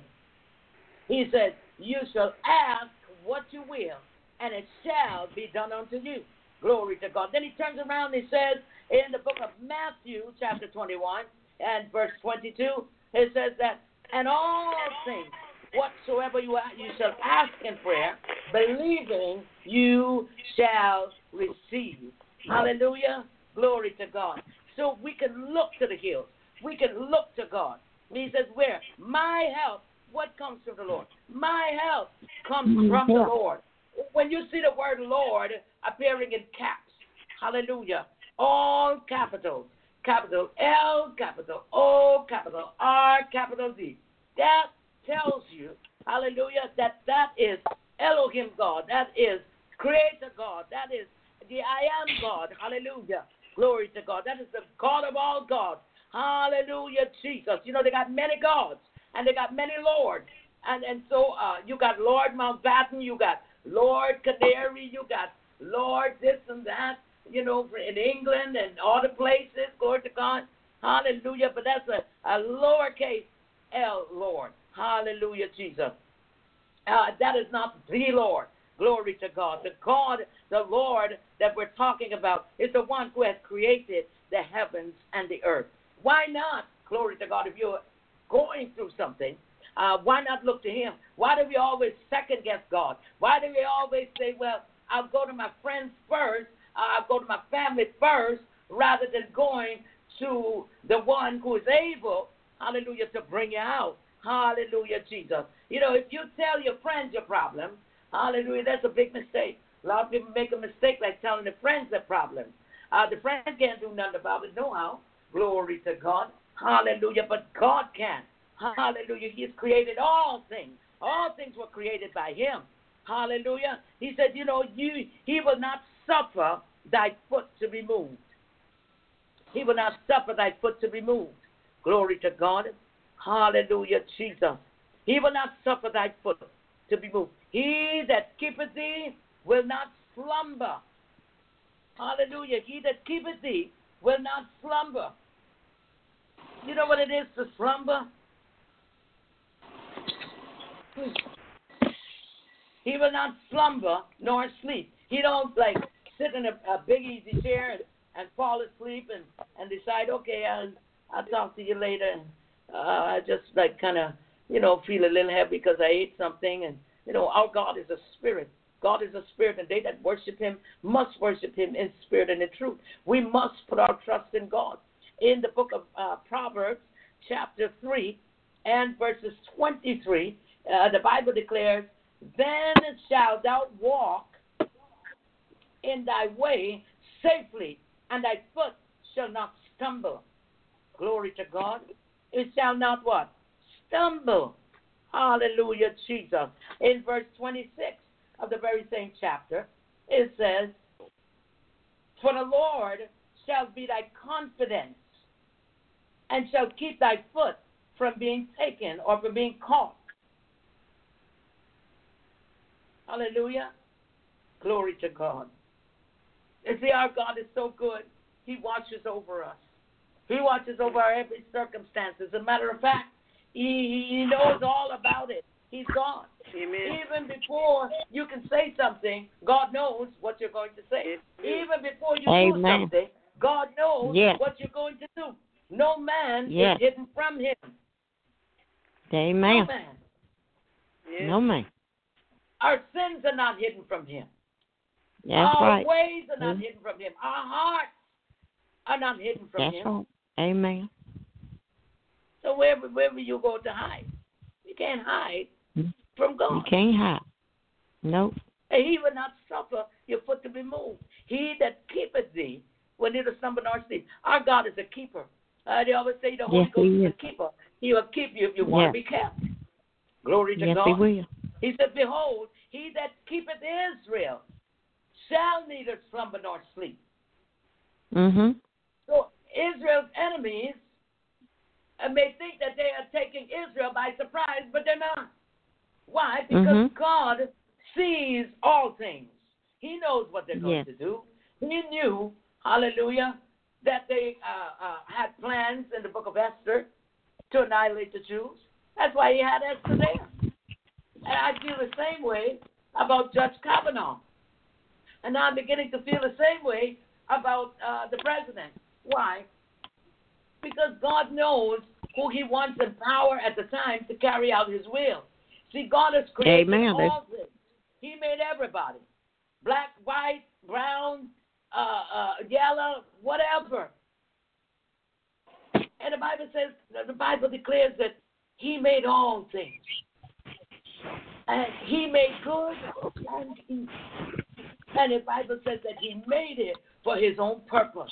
He says, you shall ask what you will, and it shall be done unto you. Glory to God. Then he turns around and he says in the book of Matthew, chapter 21, and verse 22, it says that, and all things, whatsoever you shall ask in prayer, believing you shall receive. Hallelujah. Glory to God. So we can look to the hills. We can look to God. He says, where? My help. What comes from the Lord? My help comes from the Lord. When you see the word Lord appearing in caps, hallelujah, all capitals, capital L, capital O, capital R, capital D, that tells you, hallelujah, that is Elohim God, that is Creator God, that is the I am God, hallelujah, glory to God, that is the God of all gods, hallelujah, Jesus. You know, they got many gods, and they got many lords, and so you got Lord Mountbatten, you got Lord Canary, you got Lord this and that, you know, in England and all the places, glory to God, hallelujah, but that's a lowercase L, Lord, hallelujah, Jesus. That is not the Lord, glory to God. The Lord that we're talking about is the one who has created the heavens and the earth. Why not, glory to God, if you're going through something, why not look to him? Why do we always second-guess God? Why do we always say, well, I'll go to my friends first, I'll go to my family first, rather than going to the one who is able, hallelujah, to bring you out. Hallelujah, Jesus. You know, if you tell your friends your problem, hallelujah, that's a big mistake. A lot of people make a mistake like telling their friends their problems. The friends can't do nothing about it, no how. Glory to God. Hallelujah, but God can. Hallelujah. He has created all things. All things were created by him. Hallelujah. He said, you know, he will not suffer thy foot to be moved. He will not suffer thy foot to be moved. Glory to God. Hallelujah, Jesus. He will not suffer thy foot to be moved. He that keepeth thee will not slumber. Hallelujah. He that keepeth thee will not slumber. You know what it is to slumber? He will not slumber nor sleep. He don't like sit in a big easy chair and fall asleep and decide, okay, I'll talk to you later. And I just like kind of, you know, feel a little heavy because I ate something. And, you know, our God is a spirit. God is a spirit, and they that worship him must worship him in spirit and in truth. We must put our trust in God. In the book of Proverbs, chapter 3 and verses 23, the Bible declares, then shalt thou walk in thy way safely, and thy foot shall not stumble. Glory to God. It shall not what? Stumble. Hallelujah, Jesus. In verse 26 of the very same chapter, it says, for the Lord shall be thy confidence, and shall keep thy foot from being taken or from being caught. Hallelujah. Glory to God. You see, our God is so good. He watches over us. He watches over our every circumstance. As a matter of fact, he knows all about it. He's God. Amen. Even before you can say something, God knows what you're going to say. Even before you do something, God knows what you're going to do. No man is hidden from him. Amen. No man. No man. Our sins are not hidden from him. That's Our right. ways are not hidden from him. Our hearts are not hidden from That's him. right. Amen. So where will you go to hide? You can't hide from God. You can't hide. Nope. And he will not suffer your foot to be moved. He that keepeth thee will neither stumble nor sleep. Our God is a keeper. They always say the Holy Ghost is a keeper. He will keep you if you want to be kept. Glory to God. He will. He said, behold, he that keepeth Israel shall neither slumber nor sleep. Mm-hmm. So Israel's enemies may think that they are taking Israel by surprise, but they're not. Why? Because God sees all things. He knows what they're going to do. He knew, hallelujah, that they had plans in the book of Esther to annihilate the Jews. That's why he had Esther there. And I feel the same way about Judge Kavanaugh. And now I'm beginning to feel the same way about the president. Why? Because God knows who he wants in power at the time to carry out his will. See, God has created all things. He made everybody. Black, white, brown, yellow, whatever. And the Bible declares that he made all things. And he made good and evil. And the Bible says that he made it for his own purpose.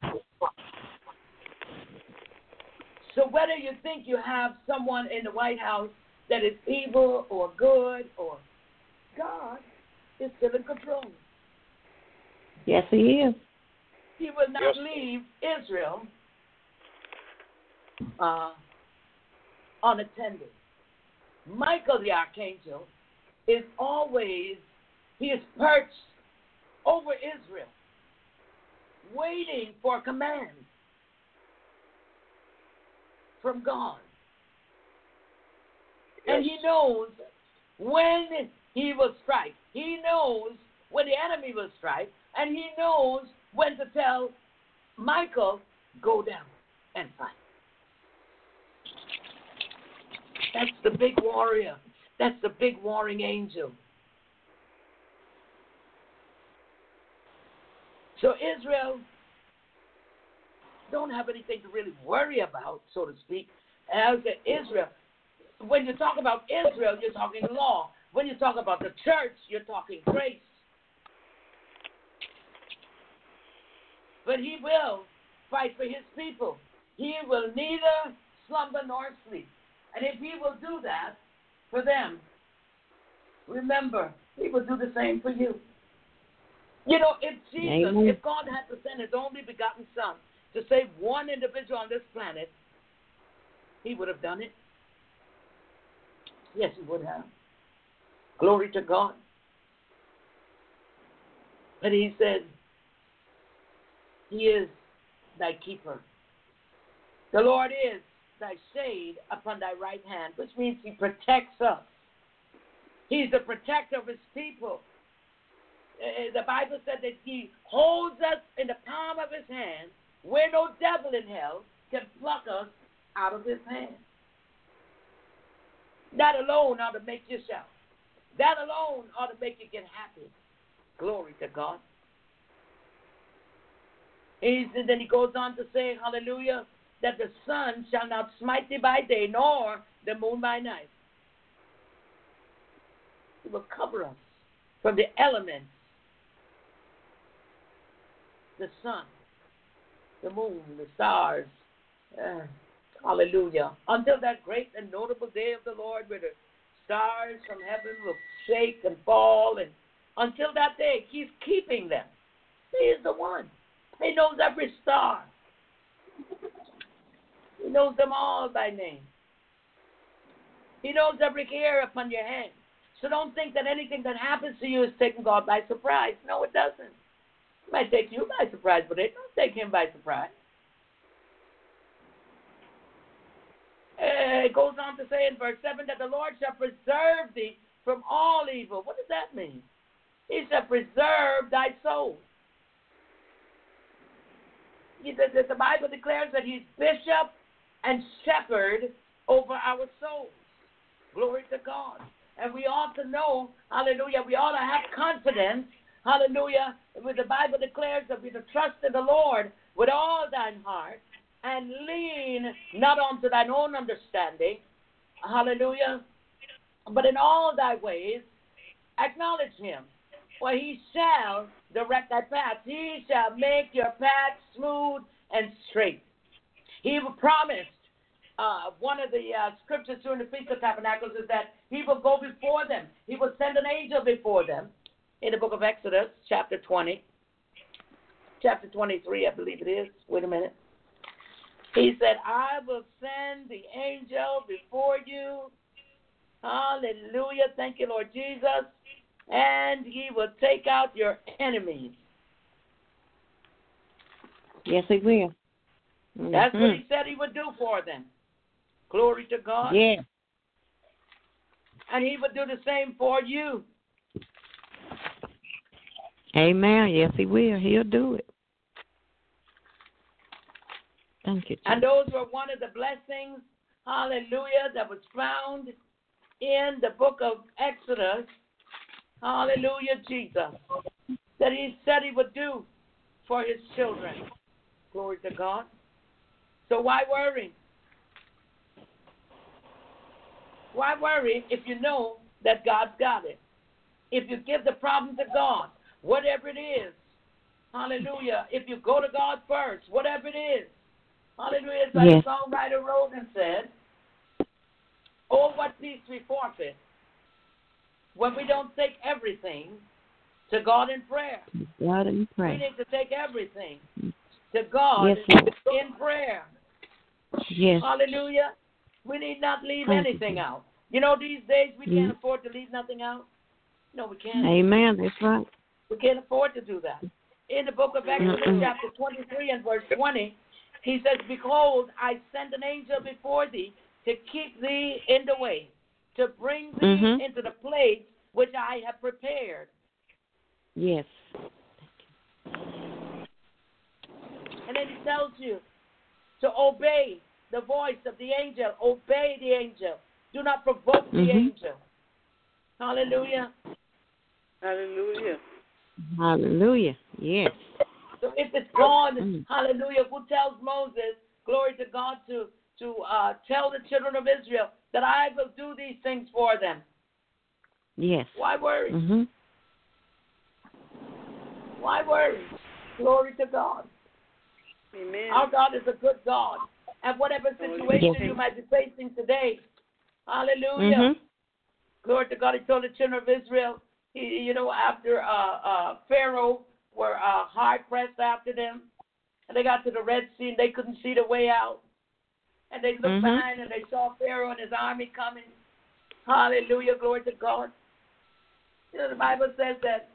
So whether you think you have someone in the White House that is evil or good, or God is still in control. Yes, he is. He will not leave Israel unattended. Michael the archangel is always, he is perched over Israel, waiting for command from God. And he knows when he will strike. He knows when the enemy will strike. And he knows when to tell Michael, go down and fight. That's the big warrior. That's the big warring angel. So Israel don't have anything to really worry about, so to speak. As Israel, when you talk about Israel, you're talking law. When you talk about the church, you're talking grace. But he will fight for his people. He will neither slumber nor sleep. And if he will do that for them, remember, he will do the same for you. You know, if Jesus, if God had to send his only begotten Son to save one individual on this planet, he would have done it. Yes, he would have. Glory to God. But he said, he is thy keeper. The Lord is thy shade upon thy right hand, which means he protects us. He's the protector of his people. The Bible said that he holds us in the palm of his hand, where no devil in hell can pluck us out of his hand. That alone ought to make you shout. That alone ought to make you get happy. Glory to God. And then he goes on to say, hallelujah, that the sun shall not smite thee by day, nor the moon by night. He will cover us from the elements. The sun, the moon, the stars. Hallelujah. Until that great and notable day of the Lord where the stars from heaven will shake and fall. And until that day, he's keeping them. He is the one. He knows every star. He knows them all by name. He knows every hair upon your head. So don't think that anything that happens to you is taking God by surprise. No, it doesn't. It might take you by surprise, but it don't take him by surprise. It goes on to say in verse 7 that the Lord shall preserve thee from all evil. What does that mean? He shall preserve thy soul. The Bible declares that he's bishop and shepherd over our souls. Glory to God. And we ought to know, hallelujah, we ought to have confidence, hallelujah, when the Bible declares that we to trust in the Lord with all thine heart and lean not unto thine own understanding, hallelujah, but in all thy ways acknowledge him, for he shall direct thy path. He shall make your path smooth and straight. He promised, one of the scriptures during the Feast of Tabernacles is that he will go before them. He will send an angel before them. In the book of Exodus, chapter 20, chapter 23, I believe it is. Wait a minute. He said, I will send the angel before you. Hallelujah. Thank you, Lord Jesus. And he will take out your enemies Yes, He will. That's what He said He would do for them. Glory to God. Yeah. And He would do the same for you. Amen. Yes, He will. He'll do it. Thank you, Jesus. And those were one of the blessings, hallelujah, that was found in the book of Exodus. Hallelujah, Jesus. That He said He would do for His children. Glory to God. So why worry? Why worry if you know that God's got it? If you give the problem to God, whatever it is, hallelujah, if you go to God first, whatever it is, hallelujah, it's like Yes. the songwriter wrote and said, oh, what peace we forfeit when we don't take everything to God in prayer. God in We prayer. need to take everything to God Yes, Lord. in prayer. Yes. Hallelujah. We need not leave Thank you, anything Jesus. out. You know, these days we Yeah. can't afford to leave nothing out. No, we can't. Amen. That's right. We can't afford to do that. In the book of Exodus, Mm-mm. chapter 23 and verse 20, He says, behold, I send an angel before thee to keep thee in the way, to bring thee Mhm. into the place which I have prepared. Yes. And then He tells you to obey the voice of the angel. Obey the angel. Do not provoke the Mhm. angel. Hallelujah. Hallelujah. Hallelujah. Yes. So if it's gone, Mm. hallelujah, who tells Moses, glory to God, to tell the children of Israel that I will do these things for them. Yes. Why worry? Mhm. Why worry? Glory to God. Amen. Our God is a good God. And whatever situation Yes. you might be facing today, hallelujah. Mhm. Glory to God. He told the children of Israel, after Pharaoh were hard pressed after them, and they got to the Red Sea and they couldn't see the way out. And they looked Mhm. behind and they saw Pharaoh and his army coming. Hallelujah. Glory to God. The Bible says that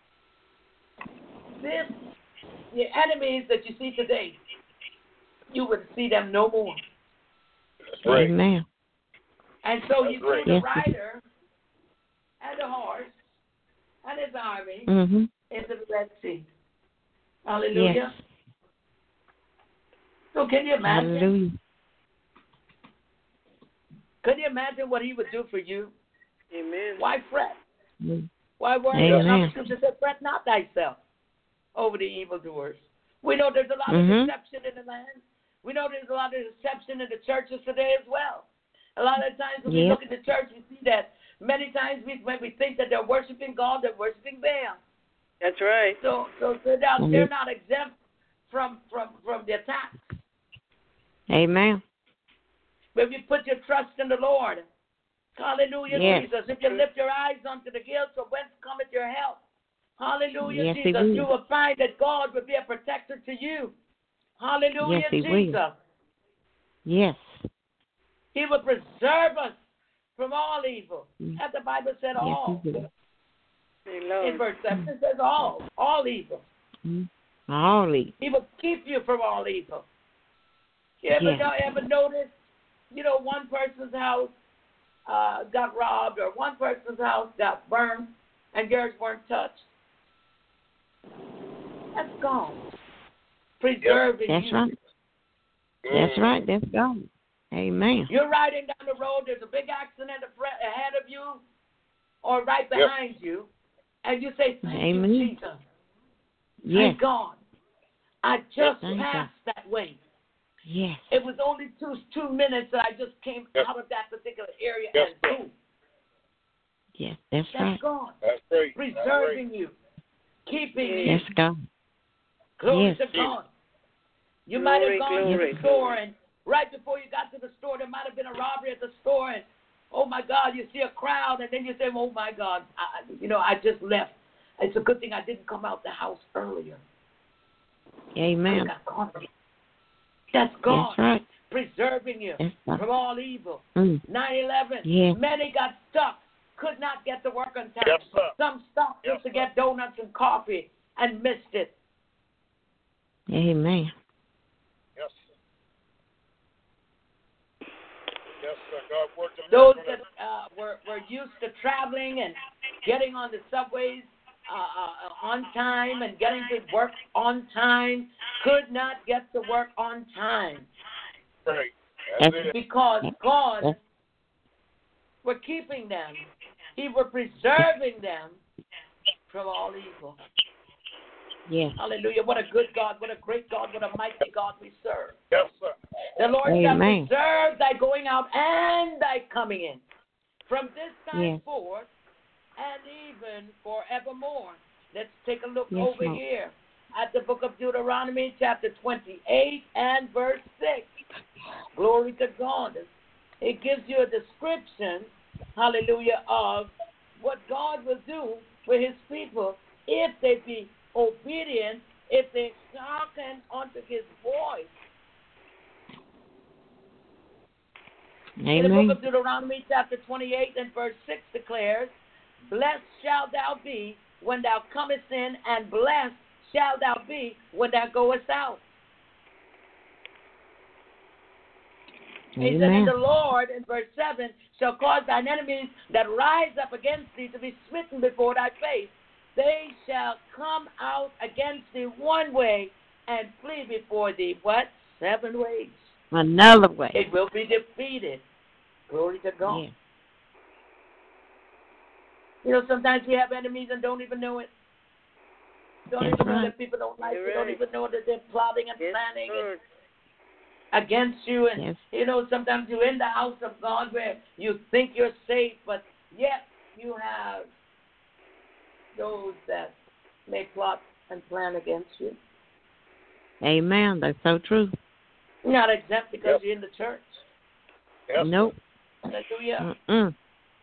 the enemies that you see today, you would see them no more. That's right. Amen. And so That's you see right. the Yes. rider and the horse and his army Mhm. into the Red Sea. Hallelujah. Yes. So can you imagine? Hallelujah. Can you imagine what He would do for you? Amen. Why fret? Mm. Why worry? Amen. Another scripture says, fret not thyself over the evildoers. We know there's a lot Mhm. of deception in the land. We know there's a lot of deception in the churches today as well. A lot of times when we Yeah. look at the church, we see that many times when we think that they're worshiping God, they're worshiping Baal. That's right. So they're not exempt from the attack. Amen. But if you put your trust in the Lord, hallelujah, Yes. Jesus, if you lift your eyes unto the hills, from whence cometh your help? Hallelujah, Yes, He Jesus, will. you will find that God will be a protector to you. Hallelujah, Yes, He will. Jesus. Yes. He will preserve us from all evil. Mm. As the Bible said, Yes, all. He will. May In Lord. verse 7, it says all evil. Mm. All He will keep you from all evil. You ever notice, one person's house got robbed or one person's house got burned and yours weren't touched? That's God preserving That's you. right. That's right. That's God. Amen. You're riding down the road, there's a big accident ahead of you or right behind you, and you say, thank Amen. you, Jesus. Yes. Thank God. I just Thank passed that way. Yes. It was only 2 minutes that I just came out of that particular area Yes, and sir. boom. Yes. That's That's right. God That's right. preserving you, keeping you. Yes, God. Glory Yes. to God. You might have gone to Glory, the store, and right before you got to the store, there might have been a robbery at the store, and oh my God, you see a crowd, and then you say, oh my God, I just left. It's a good thing I didn't come out the house earlier. Amen. I got caught. That's God That's right. preserving you That's right. from all evil. Mm. 9/11, Yes. many got stuck, could not get to work on time. Yes, sir. Some stopped Yes, just to sir. get donuts and coffee and missed it. Amen. those that were used to traveling and getting on the subways on time and getting to work on time could not get to work on time. Right. That's it. Because God were keeping them. He were preserving them from all evil. Yes. Hallelujah. What a good God, what a great God, what a mighty God we serve. Yes, sir. The Lord shall Amen. preserve thy going out and thy coming in from this time Yes. forth and even forevermore. Let's take a look Yes, over Lord. here at the book of Deuteronomy, chapter 28 and verse 6. Glory to God. It gives you a description, hallelujah, of what God will do with his people if they be obedient, if they hearken unto his voice. In the Amen. book of Deuteronomy, chapter 28 and verse 6 declares, blessed shalt thou be when thou comest in, and blessed shalt thou be when thou goest out. He said, and the Lord, in verse 7, shall cause thine enemies that rise up against thee to be smitten before thy face. They shall come out against thee one way and flee before thee. What? 7 ways. Another way. It will be defeated. Glory to God. Yeah. You know, sometimes we have enemies and don't even know it. Don't That's even know right. that people don't like You're you. Don't right. even know that they're plotting and Yes, planning Lord. against you. And, Yes. you know, sometimes you're in the house of God where you think you're safe, but yet you have those that may plot and plan against you. Amen. That's so true. You're not exempt because Yep. you're in the church. Yes. Nope. Hallelujah. Mm-mm.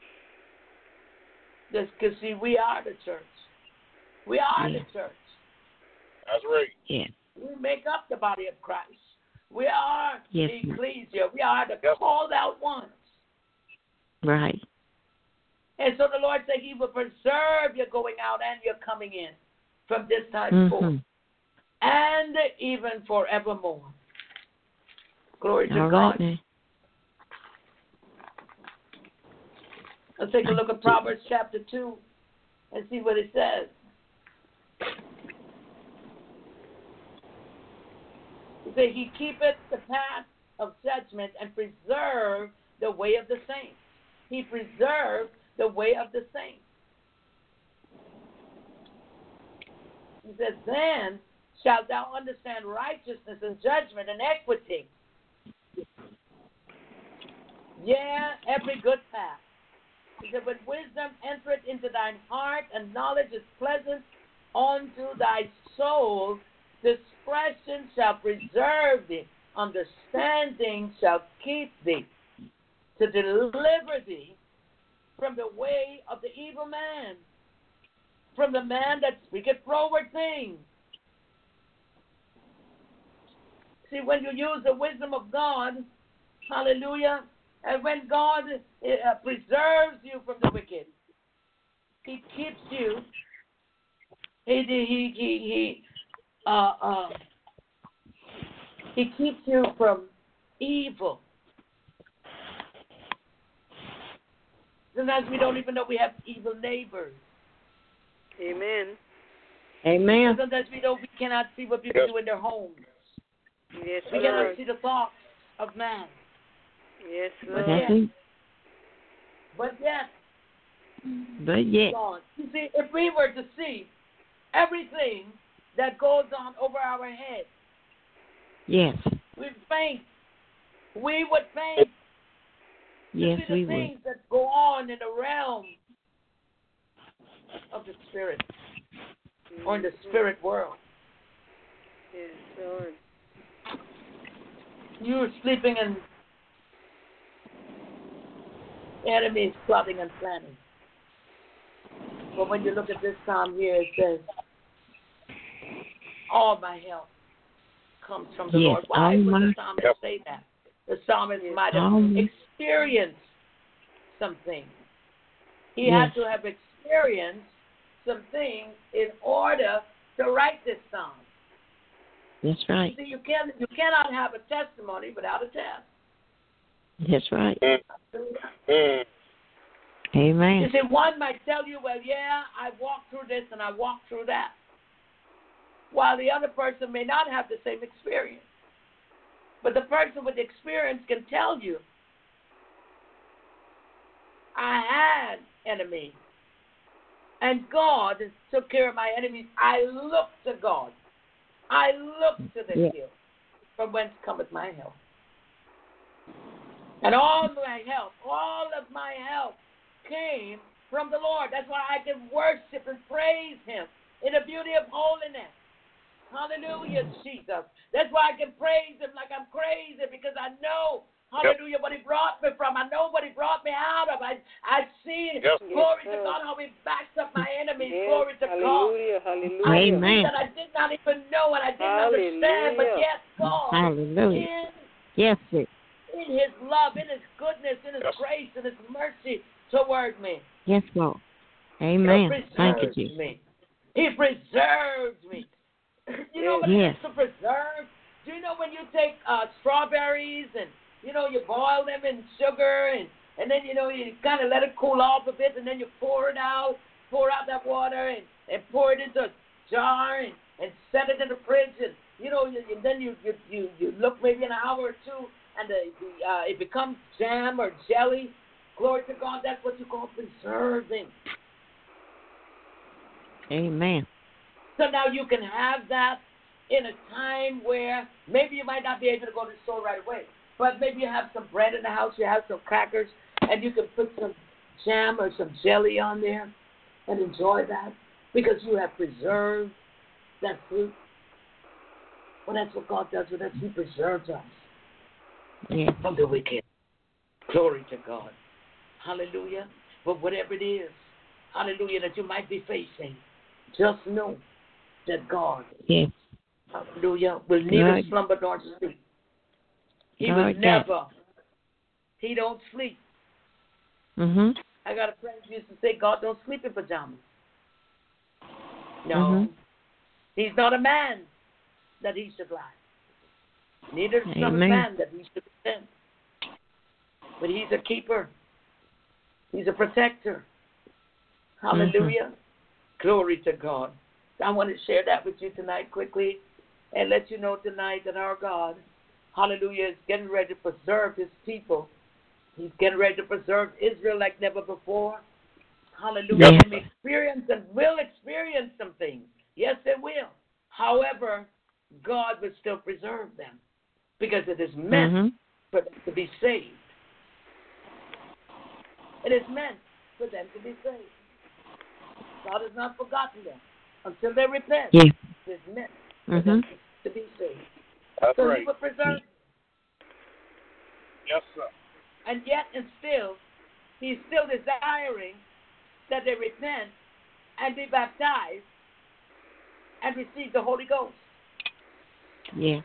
Because, see, we are the church. We are Yeah. the church. That's right. Yeah. We make up the body of Christ. We are Yes, the ma'am. ecclesia. We are the Yes. called out ones. Right. And so the Lord said he will preserve your going out and your coming in from this time forth Mm-hmm. and even forevermore. Glory to All God. right now. Let's take a look at Proverbs chapter 2 and see what it says. It says, he keepeth the path of judgment and preserve the way of the saints. He preserved the way of the saints. He says, then shalt thou understand righteousness and judgment and equity. Yeah, every good path. He said, but wisdom entereth into thine heart, and knowledge is pleasant unto thy soul. Discretion shall preserve thee. Understanding shall keep thee, to deliver thee from the way of the evil man, from the man that speaketh froward things. See, when you use the wisdom of God, hallelujah, and when God preserves you from the wicked, he keeps you, he keeps you from evil. Sometimes we don't even know we have evil neighbors. Amen. Amen. Sometimes we cannot see what people do in their homes. Yes, We cannot Lord. see the thoughts of man. Yes, But Lord. yet, That's it. But yet. God, you see, if we were to see everything that goes on over our heads, Yes. we'd faint. We would faint. Yes, to see we the would. things that go on in the realm of the spirit or in the spirit world. Yes, Lord. You're sleeping and enemies plotting and planning. But when you look at this psalm here, it says, all my help comes from the Yes, Lord. Why all would the my- psalmist say that? The psalmist might have all my- experienced something. He Yes. had to have experienced some things in order to write this psalm. That's right. See, you cannot have a testimony without a test. That's right. Mm. Amen. You see, one might tell you, well, yeah, I walked through this and I walked through that, while the other person may not have the same experience. But the person with experience can tell you, I had enemies, and God took care of my enemies. I look to God. I look to the hill, from whence cometh my help. And all of my help came from the Lord. That's why I can worship and praise Him in the beauty of holiness. Hallelujah, Jesus. That's why I can praise Him like I'm crazy, because I know, hallelujah, what He brought me from. I know what He brought me out of. I see it. Glory to God, how He backs up my enemies. Glory to God. Hallelujah, hallelujah. Amen. That I did not even know and I didn't understand, but yet God, Hallelujah. Yes, sir. in His love, in His goodness, in His grace, in His mercy toward me. Yes, Lord. Amen. Thank you, Jesus. Me. He preserves me. You know what it is to preserve? Do you know when you take strawberries and, you boil them in sugar and then, you kind of let it cool off a bit and then you pour out that water and pour it into a jar and set it in the fridge and, then you look maybe an hour or two and it becomes jam or jelly. Glory to God, that's what you call preserving. Amen. So now you can have that in a time where maybe you might not be able to go to the store right away, but maybe you have some bread in the house, you have some crackers, and you can put some jam or some jelly on there and enjoy that because you have preserved that fruit. Well, that's what God does with us. He preserves us from the wicked. Glory to God. Hallelujah. But whatever it is, hallelujah, that you might be facing, just know that God, hallelujah, will neither slumber nor sleep. He will never. He don't sleep. I got a friend who used to say, God don't sleep in pajamas. No. He's not a man that he should lie. Neither is the Son of Man that he should repent. But he's a keeper. He's a protector. Hallelujah. Glory to God. I want to share that with you tonight quickly and let you know tonight that our God, hallelujah, is getting ready to preserve His people. He's getting ready to preserve Israel like never before. Hallelujah. And experience and will experience some things. Yes, they will. However, God will still preserve them because it is meant for them to be saved. It is meant for them to be saved. God has not forgotten them until they repent. It is meant for them to be saved. That's so right. He will preserve them. Yes, sir. And yet and still, He's still desiring that they repent and be baptized and receive the Holy Ghost. Yes.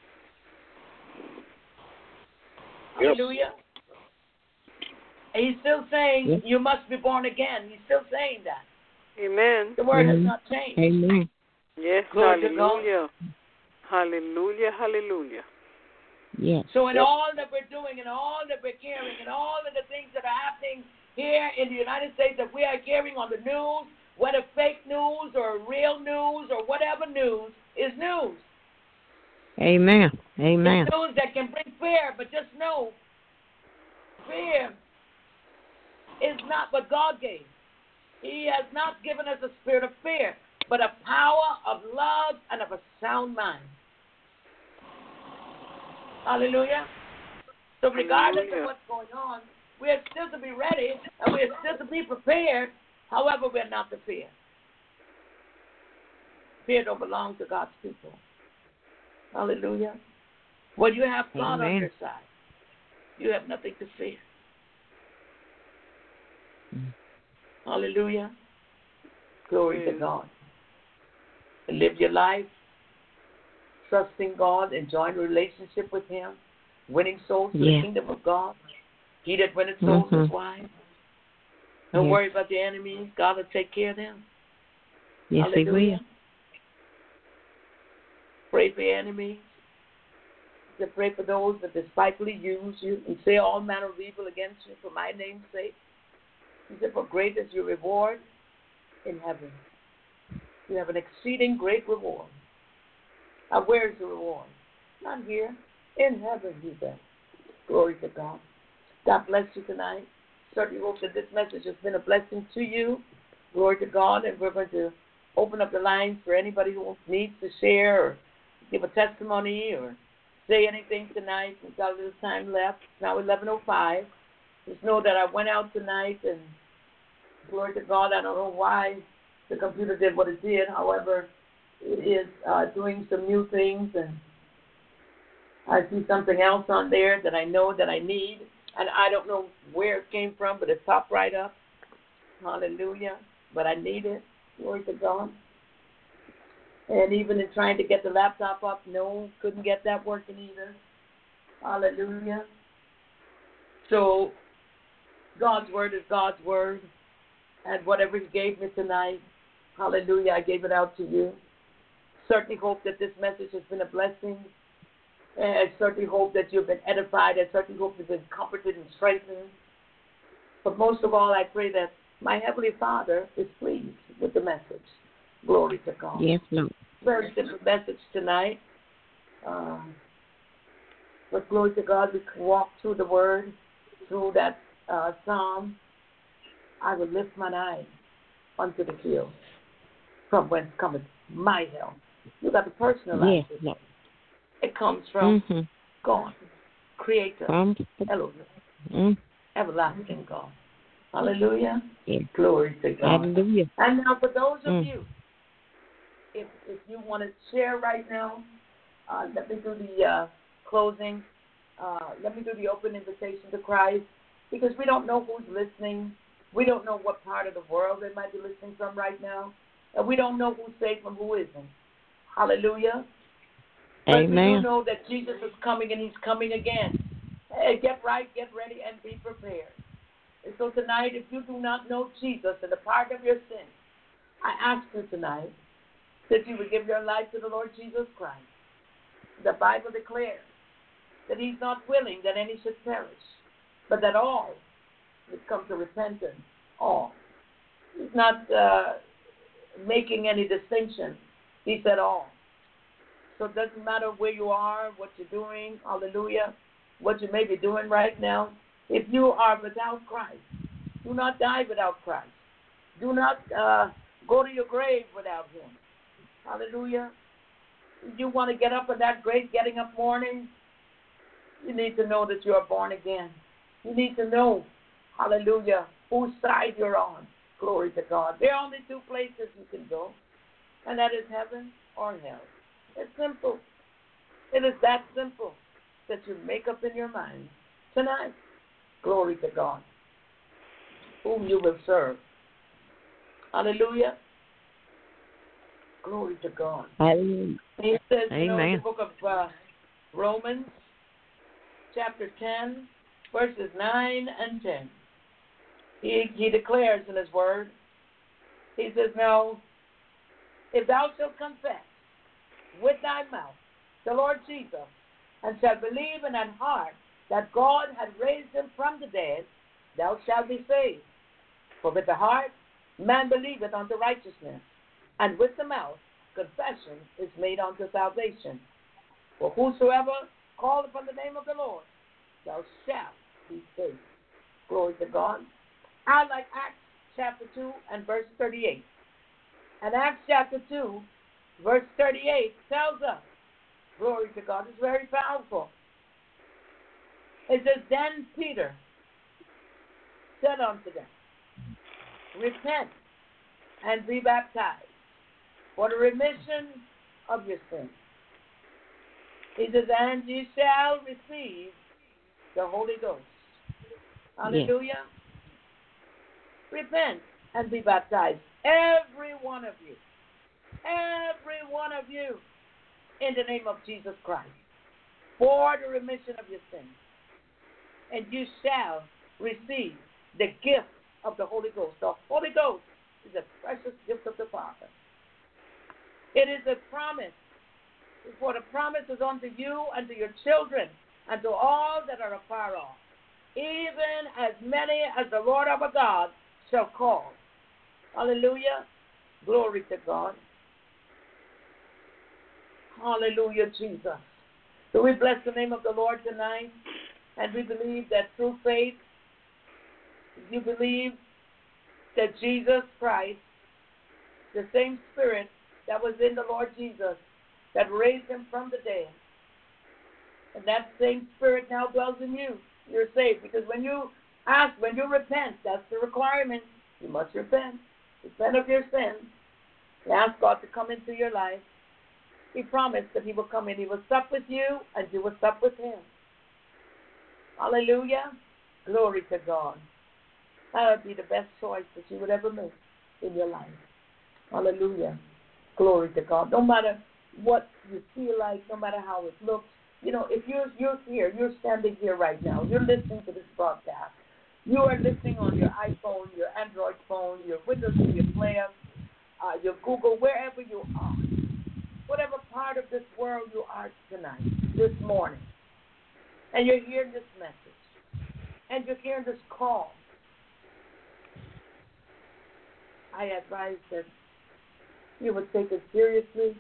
Hallelujah. And He's still saying, you must be born again. He's still saying that. Amen. The word has not changed. Amen. Yes, Glory hallelujah. Hallelujah, hallelujah. Yes. So in all that we're doing and all that we're carrying and all of the things that are happening here in the United States that we are carrying on the news, whether fake news or real news or whatever news, is news. Amen. Amen. It's news that can bring fear, but just know, fear is not what God gave. He has not given us a spirit of fear, but a power of love and of a sound mind. Hallelujah. So regardless of what's going on, we are still to be ready and we are still to be prepared. However, we are not to fear. Fear don't belong to God's people. Hallelujah. When you have God on your side, you have nothing to fear. Hallelujah. Glory to God. And live your life trusting God, enjoying a relationship with Him, winning souls to the kingdom of God. He that winneth souls is wise. Don't worry about the enemies. God will take care of them. Yes, Hallelujah. He will. Pray for your enemies. to pray for those that despitefully use you and say all manner of evil against you for my name's sake. He said, for great is your reward in heaven. You have an exceeding great reward. Now, where's the reward? Not here. In heaven, he said. Glory to God. God bless you tonight. Certainly hope that this message has been a blessing to you. Glory to God. And we're going to open up the lines for anybody who needs to share or give a testimony or say anything tonight. We've got a little time left. It's now 11:05. Just know that I went out tonight, and glory to God, I don't know why the computer did what it did. However, it is doing some new things, and I see something else on there that I know that I need, and I don't know where it came from, but it popped right up. Hallelujah. But I need it. Glory to God. And even in trying to get the laptop up, no, couldn't get that working either. Hallelujah. So God's word is God's word. And whatever he gave me tonight, hallelujah, I gave it out to you. Certainly hope that this message has been a blessing. And I certainly hope that you've been edified. I certainly hope you've been comforted and strengthened. But most of all, I pray that my Heavenly Father is pleased with the message. Glory to God. Yes, Lord. Very simple message tonight. But glory to God, we can walk through the word, through that psalm. I will lift mine eyes unto the hills, from whence cometh my help. You got to personalize it. Lord. It comes from God, Creator, Elohim, everlasting God. Hallelujah. Yes. Glory to God. Hallelujah. And now for those of you, if you want to share right now, let me do the closing. Let me do the open invitation to Christ, because we don't know who's listening. We don't know what part of the world they might be listening from right now. And we don't know who's saved from who isn't. Hallelujah. But Amen. we do know that Jesus is coming, and he's coming again. Hey, get right, get ready, and be prepared. And so tonight, if you do not know Jesus and the pardon of your sins, I ask you tonight that you would give your life to the Lord Jesus Christ. The Bible declares that he's not willing that any should perish, but that all would come to repentance. All. He's not making any distinction. He said all. So it doesn't matter where you are, what you're doing, hallelujah, what you may be doing right now. If you are without Christ, do not die without Christ. Do not go to your grave without him. Hallelujah. If you want to get up in that great getting up morning, you need to know that you are born again. You need to know, hallelujah, whose side you're on. Glory to God. There are only two places you can go, and that is heaven or hell. It's simple. It is that simple that you make up in your mind tonight. Glory to God. Whom you will serve. Hallelujah. Glory to God. Hallelujah. He says, Amen. in the book of Romans, chapter 10, verses 9 and 10. He declares in his word, he says, now, if thou shalt confess with thy mouth the Lord Jesus, and shalt believe in thine heart that God had raised him from the dead, thou shalt be saved. For with the heart man believeth unto righteousness, and with the mouth confession is made unto salvation. For whosoever calleth upon the name of the Lord, thou shalt be saved. Glory to God. I like Acts chapter 2 and verse 38. And Acts chapter 2, verse 38 tells us, glory to God, it's very powerful. It says, then Peter said unto them, repent and be baptized for the remission of your sins. He says, and ye shall receive the Holy Ghost. Hallelujah. Yes. Repent and be baptized, every one of you, in the name of Jesus Christ, for the remission of your sins. And you shall receive the gift of the Holy Ghost. The Holy Ghost is a precious gift of the Father. It is a promise For the promise is unto you and to your children and to all that are afar off, even as many as the Lord our God shall call. Hallelujah. Glory to God. Hallelujah, Jesus. So we bless the name of the Lord tonight, and we believe that through faith, you believe that Jesus Christ, the same Spirit that was in the Lord Jesus, that raised him from the dead, and that same Spirit now dwells in you. You're saved, because when you repent, that's the requirement. You must repent. Repent of your sins. You ask God to come into your life. He promised that he will come in. He will sup with you, and you will sup with him. Hallelujah. Glory to God. That would be the best choice that you would ever make in your life. Hallelujah. Glory to God. No matter what you feel like, no matter how it looks. You know, if you're here, you're standing here right now, you're listening to this broadcast. You are listening on your iPhone, your Android phone, your Windows Media Player, your Google, wherever you are. Whatever part of this world you are tonight, this morning. And you're hearing this message. And you're hearing this call. I advise that you would take it seriously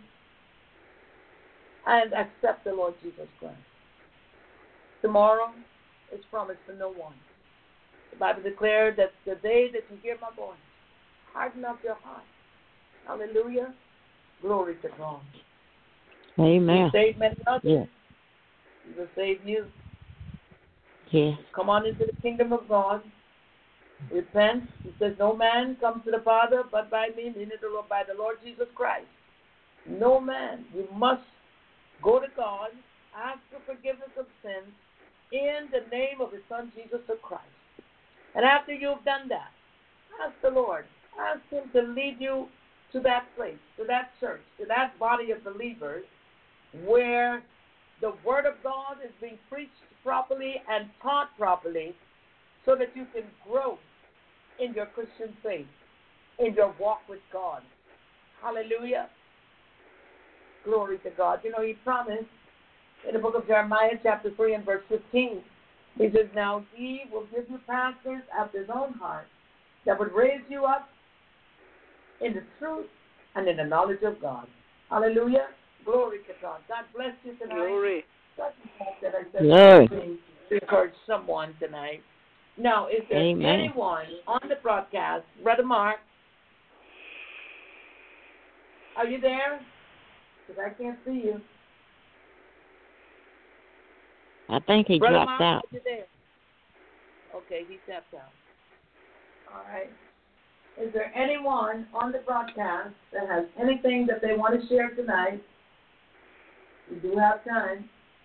and accept the Lord Jesus Christ. Tomorrow is promised to no one. The Bible declared that the day that you hear my voice, harden up your heart. Hallelujah. Glory to God. Amen. He saved many others. Yes. He will save you. Yes. Come on into the kingdom of God. Repent. He says, no man comes to the Father but by me, meaning by the Lord Jesus Christ. No man. You must go to God, ask for forgiveness of sins in the name of his Son, Jesus Christ. And after you've done that, ask the Lord. Ask him to lead you to that place, to that church, to that body of believers where the Word of God is being preached properly and taught properly so that you can grow in your Christian faith, in your walk with God. Hallelujah. Glory to God. You know, he promised in the book of Jeremiah, chapter 3 and verse 15, he says, now he will give you pastors after his own heart that would raise you up in the truth and in the knowledge of God. Hallelujah. Glory to God. God bless you tonight. Glory. Such a fact that I said Glory. something to encourage someone tonight. Now, is there Amen. anyone on the broadcast, Brother Mark, are you there? Because I can't see you. I think he Brother dropped Mark, out. are you there? Okay, he stepped out. All right. Is there anyone on the broadcast that has anything that they want to share tonight? We do have time.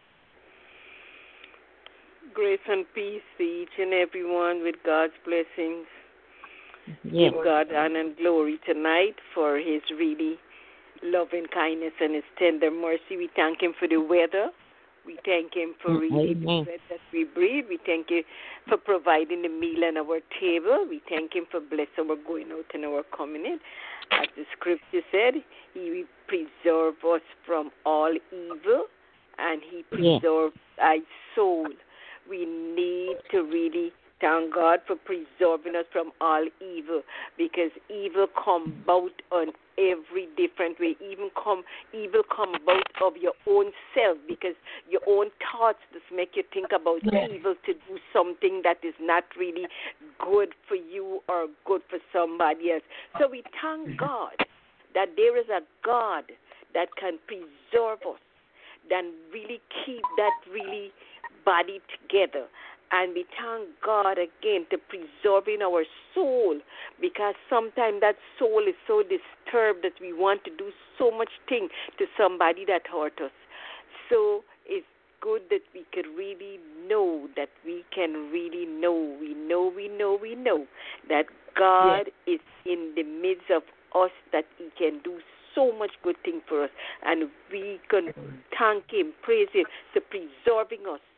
Grace and peace to each and everyone with God's blessings. Yes. Give God honor and glory tonight for his really loving kindness and his tender mercy. We thank him for the weather. We thank him for really the Amen. breath that we breathe. We thank you for providing the meal on our table. We thank him for blessing our going out and our coming in. As the scripture said, he will preserve us from all evil, and he preserves our soul. We need to really thank God for preserving us from all evil, because evil come about on every different way. Evil come about of your own self, because your own thoughts just make you think about evil to do something that is not really good for you or good for somebody else. So we thank God that there is a God that can preserve us, that really keep that really body together. And we thank God again to preserving our soul, because sometimes that soul is so disturbed that we want to do so much thing to somebody that hurt us. So it's good that we could really know that we can really know. We know that God is in the midst of us, that he can do so much good thing for us. And we can thank him, praise him for preserving us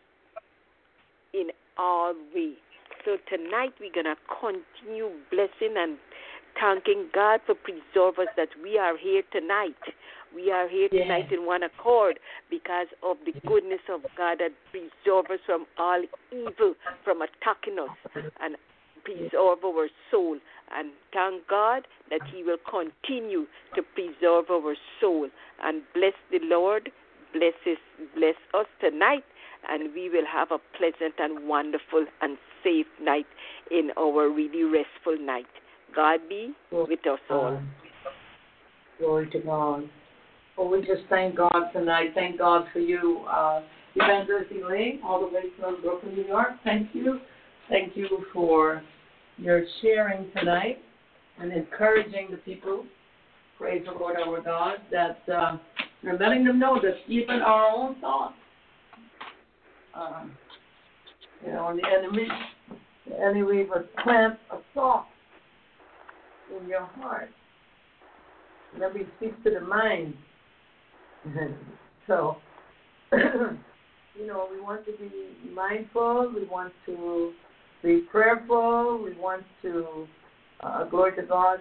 in all ways. So tonight we're going to continue blessing and thanking God for preserving us that we are here tonight. We are here tonight in one accord because of the goodness of God that preserves us from all evil, from attacking us, and preserve our soul. And thank God that He will continue to preserve our soul. And bless the Lord, bless us tonight, and we will have a pleasant and wonderful and safe night in our really restful night. God be with us all. Glory to God. Well, we just thank God tonight. Thank God for you, Evangelist Elaine, all the way from Brooklyn, New York. Thank you. Thank you for your sharing tonight and encouraging the people. Praise the Lord our God, that you're letting them know that even our own thoughts, the enemy will plant a thought in your heart. Remember, he speaks to the mind. So, we want to be mindful. We want to be prayerful. We want to, glory to God,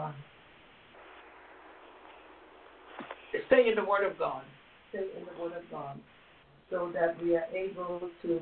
stay in the Word of God. Stay in the Word of God so that we are able to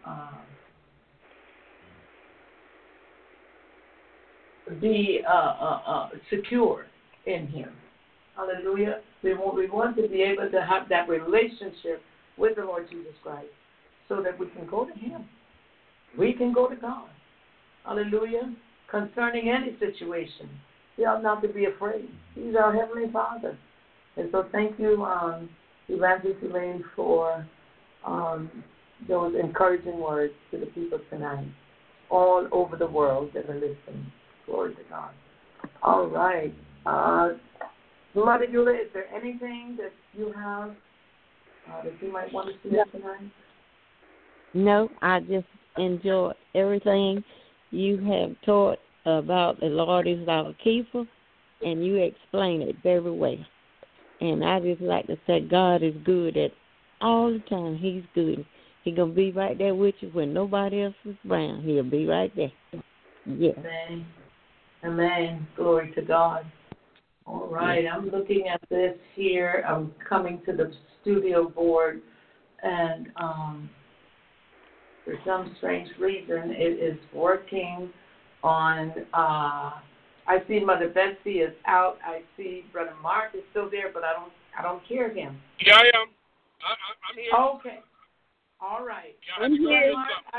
be secure in Him. Hallelujah. We want to be able to have that relationship with the Lord Jesus Christ so that we can go to Him. We can go to God. Hallelujah. Concerning any situation, we ought not to be afraid. He's our Heavenly Father. And so thank you, Evangelist Elaine, for those encouraging words to the people tonight, all over the world that are listening. Glory to God. All right. Mother Eula, is there anything that you have that you might want to share tonight? No, I just enjoyed everything you have taught about the Lord is our keeper, and you explain it very well. And I just like to say God is good at all the time. He's good. He's going to be right there with you when nobody else is around. He'll be right there. Yeah. Amen. Amen. Glory to God. All right. I'm looking at this here. I'm coming to the studio board, and for some strange reason, it is working on I see Mother Betsy is out. I see Brother Mark is still there, but I don't hear him. Yeah, I am. I'm here. Okay. All right. Yeah, I'm here.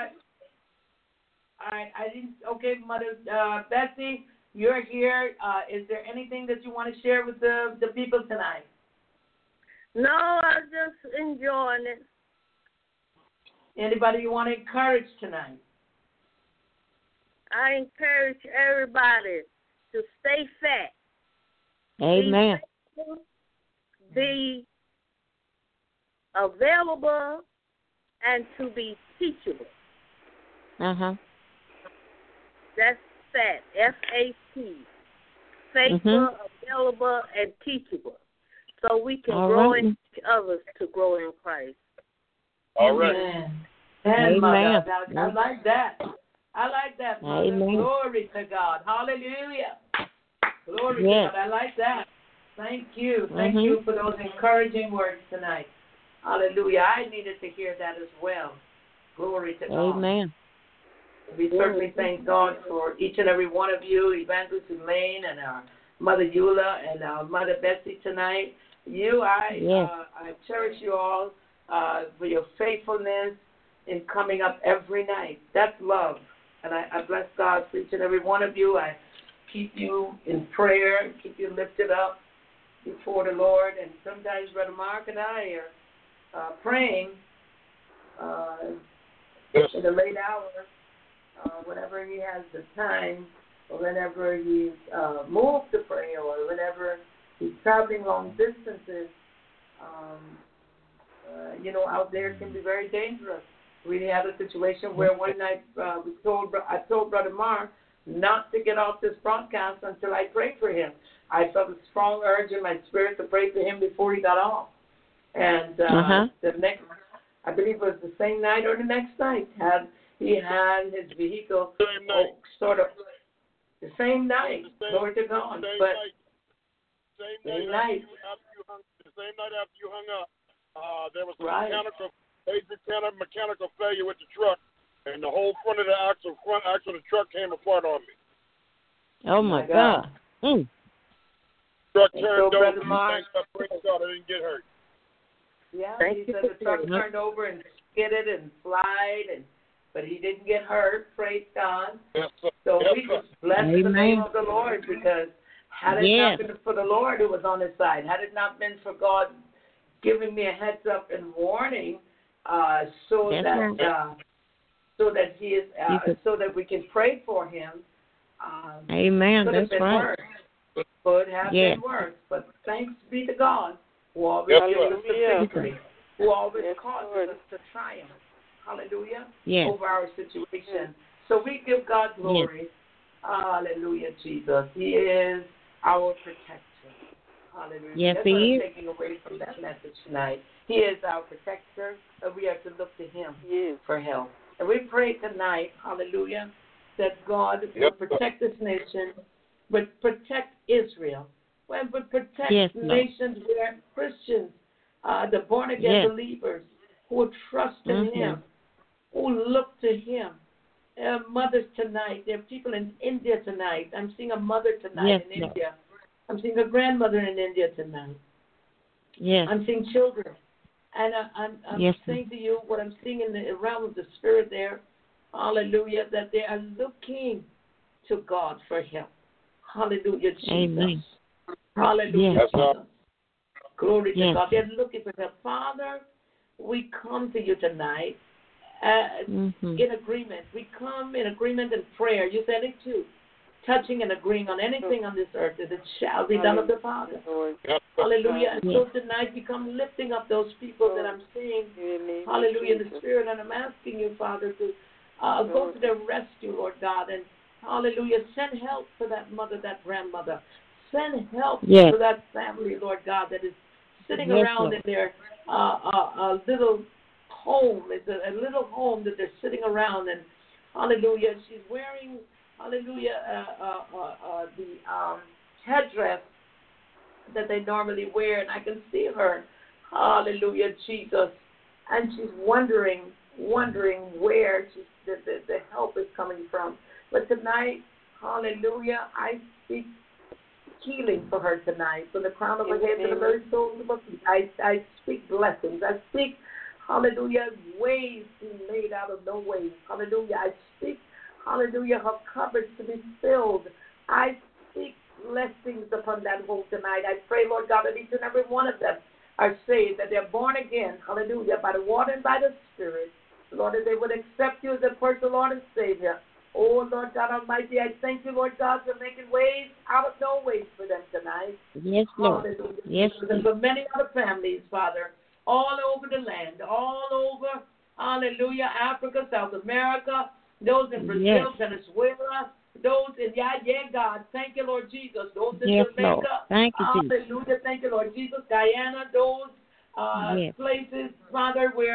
All right. I didn't. Okay, Mother Betsy, you're here. Is there anything that you want to share with the people tonight? No, I'm just enjoying it. Anybody you want to encourage tonight? I encourage everybody to stay fat. Amen. Be available and to be teachable. Uh-huh. That's fat, F-A-T. Faithful, available, and teachable. So we can grow in each other to grow in Christ. All right. Amen. Amen. I like that. I like that, Mother. Amen. Glory to God. Hallelujah. Glory to God. I like that. Thank you. Thank you for those encouraging words tonight. Hallelujah. I needed to hear that as well. Glory to God. Amen. We certainly thank God for each and every one of you, Evangelist Elaine and our Mother Eula and our Mother Betsy tonight. I cherish you all for your faithfulness in coming up every night. That's love. And I bless God for each and every one of you. I keep you in prayer, keep you lifted up before the Lord. And sometimes Brother Mark and I are praying in the late hour, whenever he has the time, or whenever he's moved to pray, or whenever he's traveling long distances. Out there can be very dangerous. We had a situation where one night I told Brother Mark not to get off this broadcast until I prayed for him. I felt a strong urge in my spirit to pray for him before he got off. And the next, I believe it was the same night or the next night, he had his vehicle sort of The same night. Glory to God. But same night after you hung up, there was a mechanical failure with the truck, and the whole front axle of the truck came apart on me. Oh my God. Truck turned over. Praise God, I didn't get hurt. Yeah, he said the truck turned over and skidded and slid, but he didn't get hurt. Praise God. Yes, so we just bless the name of the Lord, because had it not been for the Lord who was on his side, had it not been for God giving me a heads up and warning, so that he is, so that we can pray for him. Amen. That's right. Worse. Could have been worse, but thanks be to God, who always gives us the victory, who always causes us to triumph. Hallelujah. Over our situation. So we give God glory. Hallelujah, Jesus. He is our protector. Hallelujah. Yes, That's he what I'm is. taking away from that message tonight. He is our protector, and we have to look to him for help. And we pray tonight, hallelujah, that God will protect this nation, would protect Israel, and would protect nations where Christians, the born-again believers, who trust in him, who look to him. Mothers tonight, there are people in India tonight. I'm seeing a mother tonight in India. I'm seeing a grandmother in India tonight. Yes. I'm seeing children. And I'm saying to you what I'm seeing in the realm of the Spirit there, hallelujah, that they are looking to God for help. Hallelujah, Jesus. Amen. Hallelujah, Jesus. Glory Yes. to God. They're looking for help. Father, we come to you tonight in agreement. We come in agreement and prayer. You said it too. Touching and agreeing on anything on this earth, that it shall be done of the Father. Hallelujah. And so tonight we come lifting up those people that I'm seeing, hallelujah, in the Spirit. And I'm asking you, Father, to go to their rescue, Lord God. And hallelujah, send help for that mother, that grandmother. Send help for that family, Lord God, that is sitting around in their little home. It's a little home that they're sitting around. And hallelujah, she's wearing, hallelujah, the headdress that they normally wear, and I can see her, hallelujah, Jesus, and she's wondering where the help is coming from. But tonight, hallelujah, I speak healing for her tonight, from the crown of her head to the very soles of her feet. I speak blessings. I speak, hallelujah, ways being made out of no ways. Hallelujah. I speak, hallelujah, her cupboards to be filled. I speak blessings upon that home tonight. I pray, Lord God, that each and every one of them are saved, that they're born again, hallelujah, by the water and by the Spirit. Lord, that they would accept you as their personal Lord and Savior. Oh, Lord God Almighty, I thank you, Lord God, for making ways out of no ways for them tonight. Yes, Lord. Hallelujah. Yes, and for many other families, Father, all over the land, all over, hallelujah, Africa, South America, those in Brazil, Venezuela, those in, God, thank you, Lord Jesus, those in Jamaica, Lord. Thank you, hallelujah, Jesus. thank you, Lord Jesus, Guyana, those places, Father, where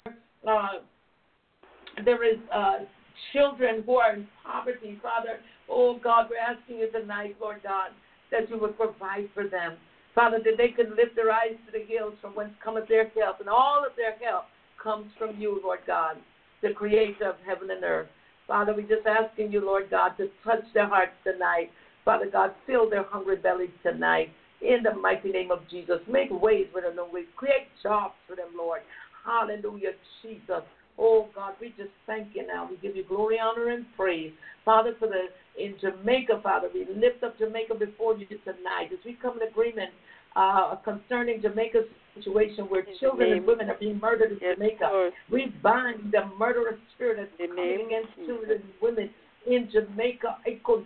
there is children who are in poverty, Father. Oh, God, we're asking you tonight, Lord God, that you would provide for them. Father, that they can lift their eyes to the hills from whence cometh their help. And all of their help comes from you, Lord God, the creator of heaven and earth. Father, we're just asking you, Lord God, to touch their hearts tonight. Father God, fill their hungry bellies tonight. In the mighty name of Jesus, make ways where there are no ways. Create jobs for them, Lord. Hallelujah, Jesus. Oh, God, we just thank you now. We give you glory, honor, and praise. Father, in Jamaica, Father, we lift up Jamaica before you tonight as we come in agreement concerning Jamaica's situation where children and women are being murdered in Jamaica. Lord. We bind the murderous spirit that's coming against children and women in Jamaica.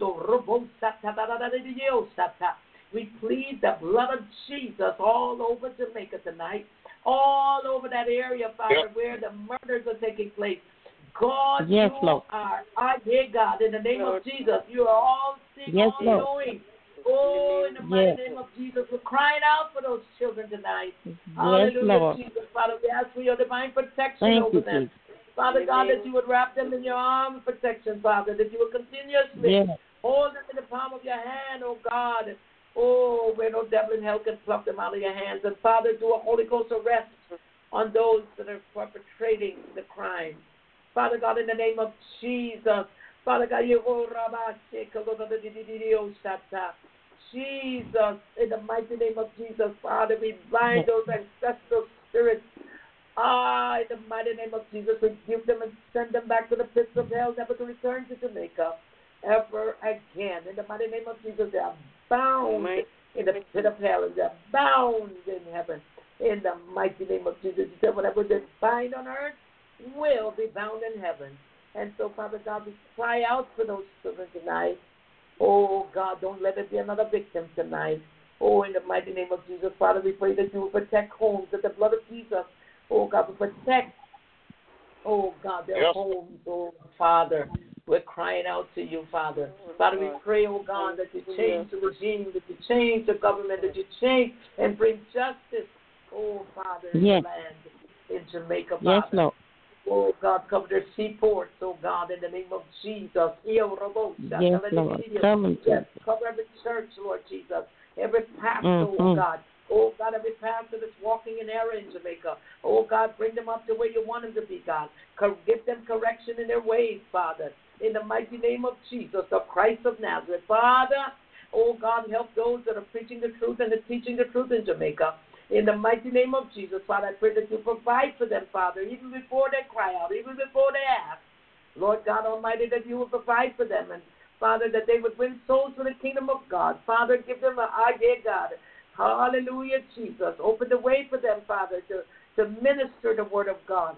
We plead the blood of Jesus all over Jamaica tonight, all over that area, Father, where the murders are taking place. God, you are, dear God, in the name of Jesus, you are all seeing, all knowing. Oh, in the mighty name of Jesus, we're crying out for those children tonight. Hallelujah, Jesus, Father, we ask for your divine protection over them. Father God, that you would wrap them in your arms of protection, Father, that you would continuously, Hold them in the palm of your hand, oh God. Oh, where no devil in hell can pluck them out of your hands. And Father, do a Holy Ghost arrest on those that are perpetrating the crime. Father God, in the name of Jesus. Father God, Jesus, in the mighty name of Jesus, Father, we bind those ancestral spirits. In the mighty name of Jesus, we give them and send them back to the pits of hell, never to return to Jamaica ever again. In the mighty name of Jesus, they are bound in the pit of hell, and they are bound in heaven. In the mighty name of Jesus, you said whatever they bind on earth will be bound in heaven. And so, Father God, we cry out for those children tonight. Oh, God, don't let it be another victim tonight. Oh, in the mighty name of Jesus, Father, we pray that you will protect homes, that the blood of Jesus, oh, God, will protect, oh, God, their homes, oh, Father. We're crying out to you, Father. Father, we pray, oh, God, that you change the regime, that you change the government, that you change and bring justice, oh, Father, in the land, in Jamaica, Father. Yes, Lord. Oh, God, cover their seaports, oh, God, in the name of Jesus. Yes, Lord. Yes, cover every church, Lord Jesus. Every pastor, oh, God. Oh, God, every pastor that's walking in error in Jamaica. Oh, God, bring them up to where you want them to be, God. Give them correction in their ways, Father. In the mighty name of Jesus, the Christ of Nazareth. Father, oh, God, help those that are preaching the truth and teaching the truth in Jamaica. In the mighty name of Jesus, Father, I pray that you provide for them, Father, even before they cry out, even before they ask. Lord God Almighty, that you will provide for them. And, Father, that they would win souls for the kingdom of God. Father, give them an idea, God. Hallelujah, Jesus. Open the way for them, Father, to minister the word of God.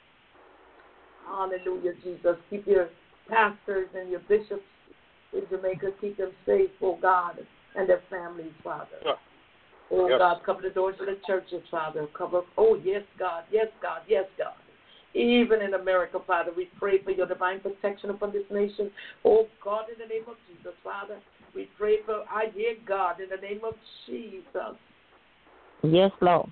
Hallelujah, Jesus. Keep your pastors and your bishops in Jamaica, keep them safe, oh God, and their families, Father. Oh, yes. God, cover the doors of the churches, Father. Cover, oh, yes, God, yes, God, yes, God. Even in America, Father, we pray for your divine protection upon this nation. Oh, God, in the name of Jesus, Father, we pray for, I hear God, in the name of Jesus. Yes, Lord.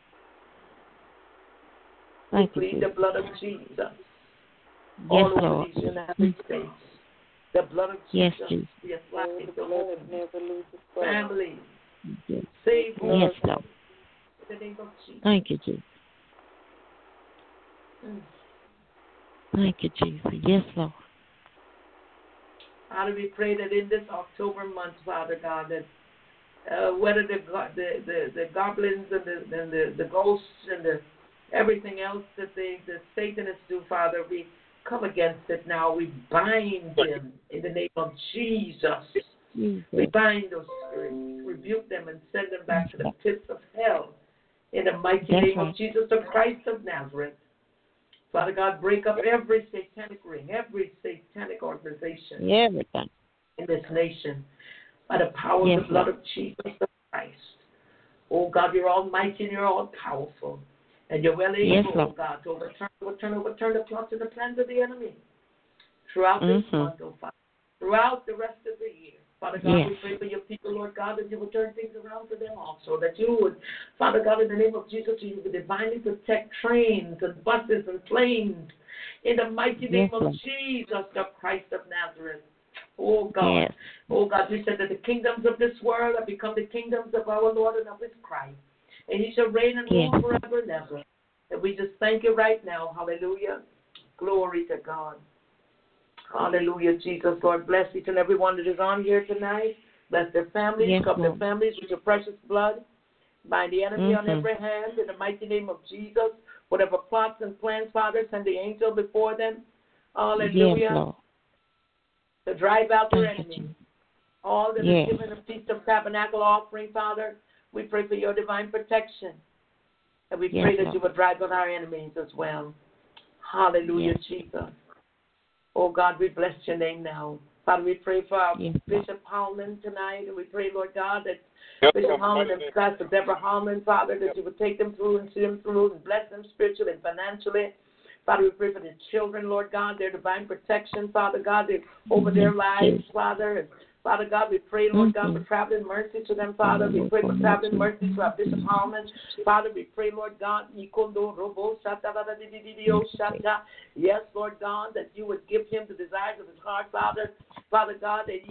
Thank you, plead the blood of Jesus. Yes, all over Lord. these United States. The blood of Yes, Jesus. Jesus. Yes, like the home, family. Yes, Save yes, Lord. in the name of Jesus. Thank you, Jesus. Thank you, Jesus. Yes, Lord. Father, we pray that in this October month, Father God, that whether the goblins and the ghosts and everything else that the Satanists do, Father, we come against it now. We bind them in the name of Jesus. We bind those spirits, rebuke them, and send them back to the pits of hell in the mighty name of Jesus, the Christ of Nazareth. Father God, break up every satanic ring, every satanic organization everything in this nation by the power of the blood of Jesus Christ. Oh God, you're almighty and you're all powerful. And you're well able, oh God, to overturn the plots and the plans of the enemy throughout this month, oh Father, throughout the rest of the year. Father God, we pray for your people, Lord God, that you will turn things around for them also, that you would, Father God, in the name of Jesus, you would divinely protect trains and buses and planes in the mighty name of Jesus, the Christ of Nazareth. Oh God, oh God, we said that the kingdoms of this world have become the kingdoms of our Lord and of his Christ. And he shall reign and rule forever and ever. And we just thank you right now. Hallelujah. Glory to God. Hallelujah, Jesus. Lord, bless each and every one that is on here tonight. Bless their families. Cover their families with your precious blood. Bind the enemy on every hand in the mighty name of Jesus. Whatever plots and plans, Father, send the angel before them. Hallelujah. To drive out their enemies. All that is given a Feast of Tabernacle offering, Father, we pray for your divine protection. And we pray that you will drive out our enemies as well. Hallelujah, Jesus. Oh, God, we bless your name now. Father, we pray for our Bishop Howland tonight. And we pray, Lord God, that Bishop Howland and Pastor Deborah Howland, Father, that you would take them through and see them through and bless them spiritually and financially. Father, we pray for the children, Lord God, their divine protection, Father God, over their lives, Father. And Father God, we pray, Lord God, for traveling mercy to them, Father. We pray for traveling mercy to our Bishop Harmon. Father, we pray, Lord God, yes, Lord God, that you would give him the desires of his heart, Father. Father God, that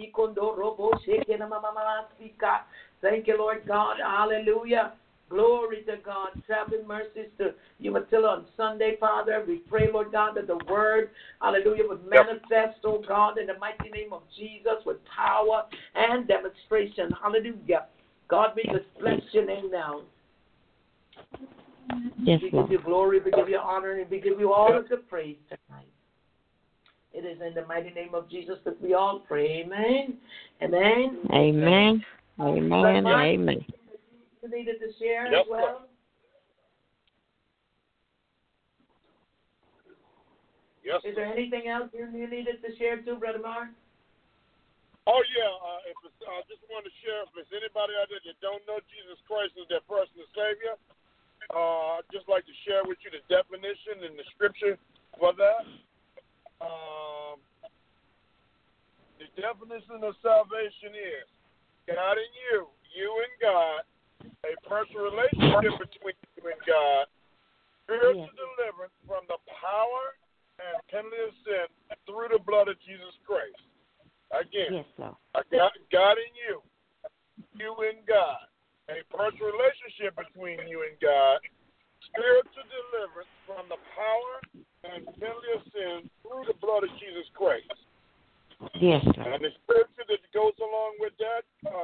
thank you, Lord God. Hallelujah. Glory to God. Traveling mercies to you, Matilda, on Sunday, Father. We pray, Lord God, that the word, hallelujah, would manifest, oh God, in the mighty name of Jesus with power and demonstration. Hallelujah. God, we just bless your name now. Yes, we Lord. give you glory, we give you honor, and we give you all of the praise tonight. It is in the mighty name of Jesus that we all pray. Amen. Amen. Amen. Amen. Amen. You needed to share as well? Yes. Is there anything else you needed to share too, Brother Mark? Oh, yeah. I just want to share, if there's anybody out there that don't know Jesus Christ as their personal Savior, I'd just like to share with you the definition and the scripture for that. The definition of salvation is God in you, you and God, a personal relationship between you and God, spiritual deliverance from the power and penalty of sin through the blood of Jesus Christ. Again, God in you, you and God, a personal relationship between you and God, spiritual deliverance from the power and penalty of sin through the blood of Jesus Christ. Yes, sir. And the scripture that goes along with that,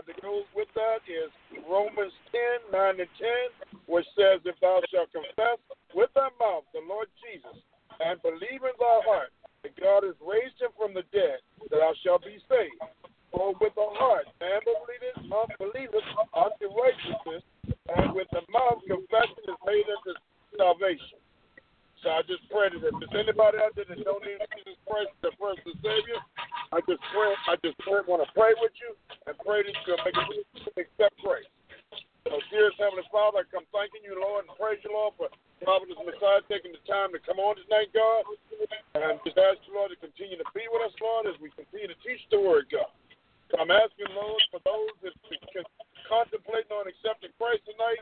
is Romans 10:9 and 10, which says, if thou shalt confess with thy mouth the Lord Jesus, and believe in thy heart that God has raised him from the dead, thou shalt be saved. For with the heart man believeth unto righteousness, and with the mouth confession is made unto salvation. So I just pray that if there's anybody out there that don't need Jesus Christ as their personal Savior, I just want to pray with you and pray that you'll make it accept Christ. So, dearest Heavenly Father, I come thanking you, Lord, and praise you, Lord, for Providence Messiah taking the time to come on tonight, God. And just ask you, Lord, to continue to be with us, Lord, as we continue to teach the Word, God. So I'm asking, Lord, for those that can contemplate on accepting Christ tonight,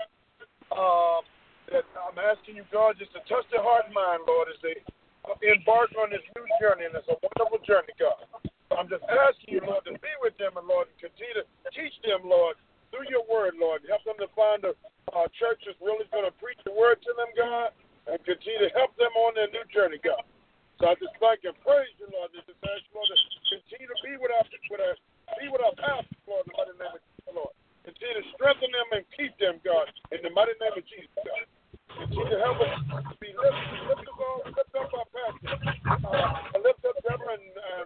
that I'm asking you, God, just to touch their heart and mind, Lord, as they embark on this new journey, and it's a wonderful journey, God. I'm just asking you, Lord, to be with them, and Lord, and continue to teach them, Lord, through your word, Lord. Help them to find a church that's really going to preach the word to them, God, and continue to help them on their new journey, God. So I just thank and praise you, Lord. Just ask you, Lord, to continue to be with our pastors, Lord, in the mighty name of Jesus, Lord. Continue to strengthen them and keep them, God, in the mighty name of Jesus, God. Continue to help us be lift up our pastors. Lift up Deborah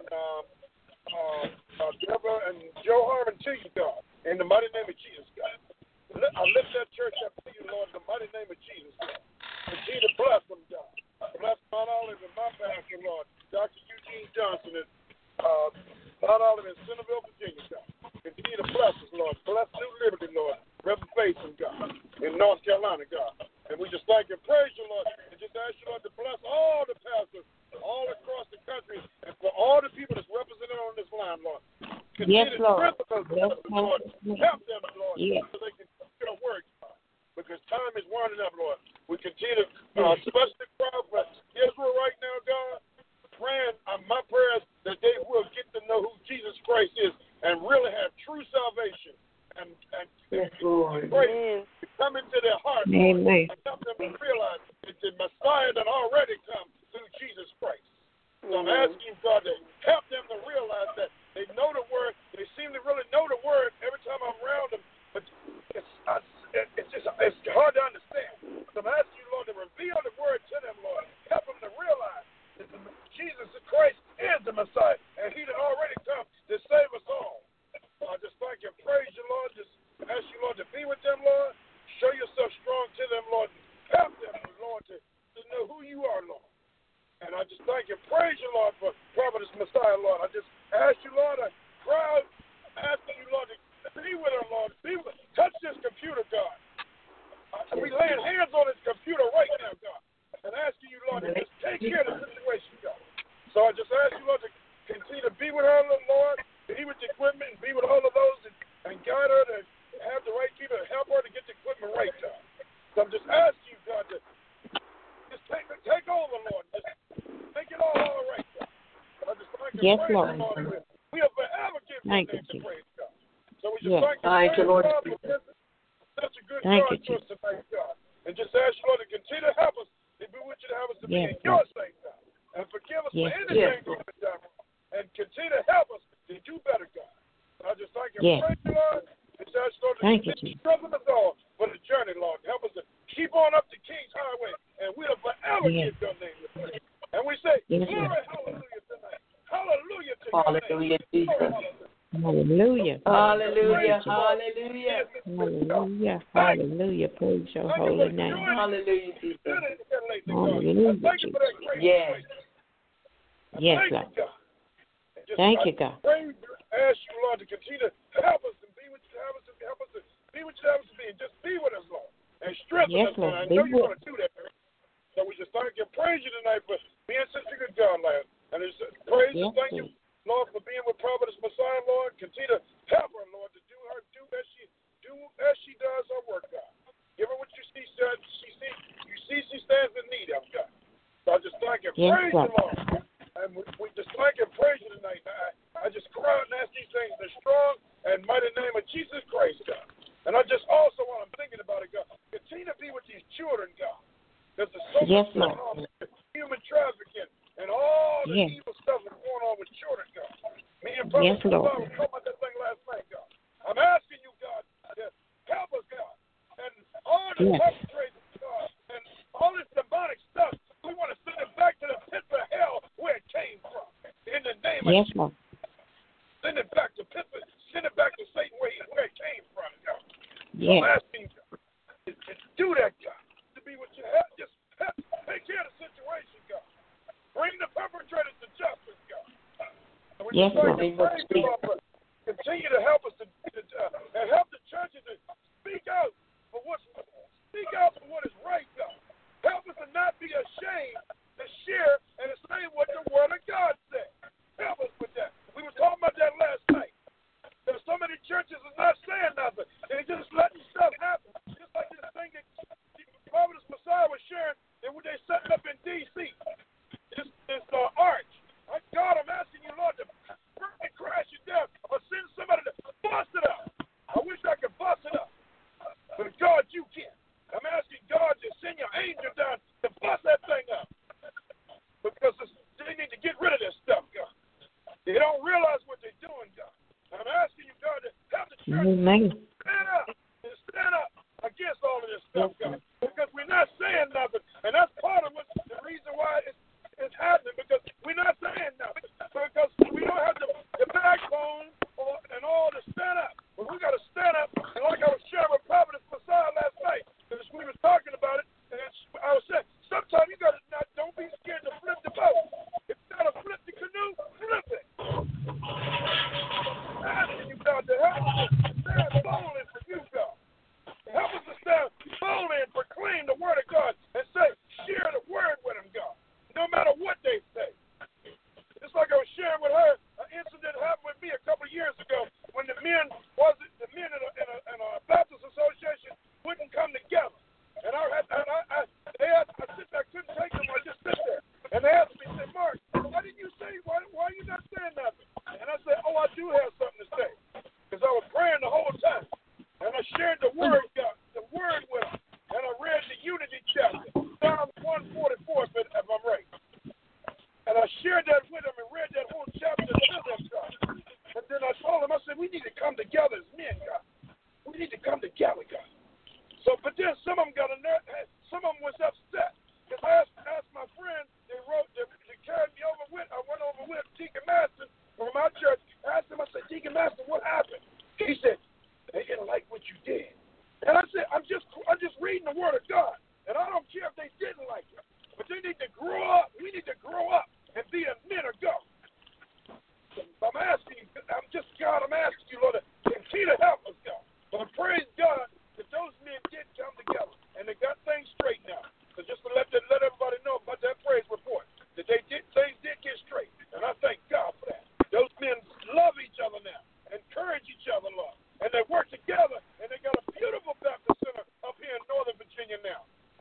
and Joe Harmon to you, God, in the mighty name of Jesus, God. I lift that church up to you, Lord, in the mighty name of Jesus, God. Continue to bless them, God. Bless Mount Olive and my pastor, Lord, Dr. Eugene Johnson, and Mount Olive in Centerville, Virginia, God. Continue to bless us, Lord. Bless New Liberty, Lord. Reverend Faison, God, in North Carolina, God. And we just thank and praise you, Lord. And just ask you, Lord, to bless all the pastors all across the country and for all the people that's represented on this line, Lord. Continue to strengthen us, Lord. Help them, Lord, so they can get a word, God. Because time is winding up, Lord. We continue to, especially cry for Israel right now, God. Praying, my prayers that they will get to know who Jesus Christ is and really have true salvation. And yes, Lord. Pray to come into their heart, Lord, and help them to realize that the Messiah that already come through Jesus Christ. So I'm asking you, God, to help them to realize that they know the word. They seem to really know the word every time I'm around them, but it's hard to understand. So I'm asking you, Lord, to reveal the word to them, Lord. Help them to realize that Jesus Christ is the Messiah, and he had already come to save us all. So I just thank you and praise you, Lord. Just ask you, Lord, to be with them, Lord. Show yourself strong to them, Lord. Help them, Lord, to know who you are, Lord. And I just thank you and praise you, Lord, for Providence Messiah, Lord. I just ask you, Lord, to crowd, asking you, Lord, to be with her, Lord. Touch this computer, God. We laying hands on this computer right now, God. And asking you, Lord, to just take care of the situation, God. So I just ask you, Lord, to continue to be with her, Lord. Be with the equipment and be with So I'm just asking you, God, to just take over, Lord. Just make it all right, God. I just thank you, yes, praise Lord. you, Lord. We'll forever give you Thank name you, to praise, God. So we just yes. thank you, Lord. God, for this. Such a good Thank God you, to us tonight, God. And just ask you, Lord, to continue to help us to be what you have us to be yes, in your sake, God. And forgive us yes, for anything we've done wrong. And continue to help us to do better, God. So I just thank you. Yes. Praise you, Lord. And just ask you, Lord, to Thank you, continue to strengthen us all for the journey, Lord. Help us to keep on up the King's Highway. And we'll forever yes. give your name to praise. And we say, Yes, glory, hallelujah tonight. Hallelujah to Hallelujah, your name. Jesus. Hallelujah. Hallelujah, hallelujah. Hallelujah. Hallelujah. Praise your holy name. Hallelujah, Jesus. Hallelujah, Thank you for that grace. Yes. Yes, Thank Lord. you, God. Thank you, God. Ask you, Lord, to continue to help us and be what you have us to help us to be what you have us to be. And just be with us, Lord. And strengthen Yes, us, Lord. Lord. I know you're going to do that. So we just thank you and praise you tonight for being such a good God, Lord. And just praise Yes, and thank you, Lord, for being with Prophetess Messiah, Lord. Continue to help her, Lord, to do as she does her work, God. Give her what you see, she stands in need of, God. So I just thank you and yes, praise you, Lord. And we just thank you and praise you tonight. I just cry out and ask these things in the strong and mighty name of Jesus Christ, God. And I just also, while I'm thinking about it, God, continue to be with these children, God. Because there's so yes, much going Lord. on, human trafficking, and all the Yes. evil stuff that's going on with children, God. Me and Yes, Brother Lord. Messiah were talking about that thing last night, God. I'm asking you, God, to help us, God. And all the Yes. perpetrators, God, and all this demonic stuff, we want to send it back to the pit of hell where it came from. In the name of Yes, Jesus. Lord. Send it back to send it back to Satan where it came from, God. Yes. I'm asking you, God, to do that, God. To be what you have. Just take care of the situation, God. Bring the perpetrators to justice, God. And we Yes, just Lord. thank you, praise you, Lord, for continue to help us and help the churches to speak out for what is right, God. Help us to not be ashamed to share and to say what the Word of God said. Help us with that. We were talking about that last night. There's so many churches is not saying nothing. They're just letting stuff happen. Just like this thing that Prophetess Messiah was sharing that they setting up in D.C. This arch. God, I'm asking you, Lord, to crash it down or send somebody to bust it up. I wish I could bust it up. But God, you can. I'm asking God to send your angel down to bust that thing up. Because they need to get rid of this stuff, God. They don't realize what they're doing, God. I'm asking you, God, to help the church stand up against all of this stuff, God. Because we're not saying nothing. And that's part of the reason why it's happening, because we're not saying nothing. Because we don't have the backbone and all to stand up. But we got to stand up. And like I was sharing with Prophetess Messiah last night, because we were talking about it, and I was saying, sometimes you got to don't be scared to flip the boat. If you got to flip the canoe, flip it. I'm asking you, God, to help us to stand boldly for you, God. Help us to stand boldly and proclaim the word of God and share the word with them, God, no matter what they say. It's like I was sharing with her an incident happened with me a couple of years ago when the men in a Baptist association wouldn't come together. And I sit there, couldn't take them. I just sit there. And they asked me, said, Mark, why didn't you say, why are you not saying nothing? And I said, I do have something to say. Because I was praying the whole time. And I shared the word, God, the word with them. And I read the Unity chapter, Psalm 144, if I'm right. And I shared that with them and read that whole chapter to them, God. And then I told them, I said, we need to come together as men, God. We need to come together, God. So, but then some of them some of them was upset. Because I asked my friend, they carried me over with, I went over with Deacon Maston from my church. I asked him, I said, Deacon Maston, what happened? He said, they didn't like what you did. And I said, I'm just reading the word of God. And I don't care if they didn't like it. But they need to grow up. We need to grow up and be a men of God. I'm asking you, God, I'm asking you, Lord, to continue to help us, God. But praise God that those men did come together and they got things straight now. So just to let everybody know about that praise report, that things did get straight. And I thank God for that. Those men love each other now, encourage each other, Lord. And they work together, and they got a beautiful Baptist center up here in Northern Virginia now.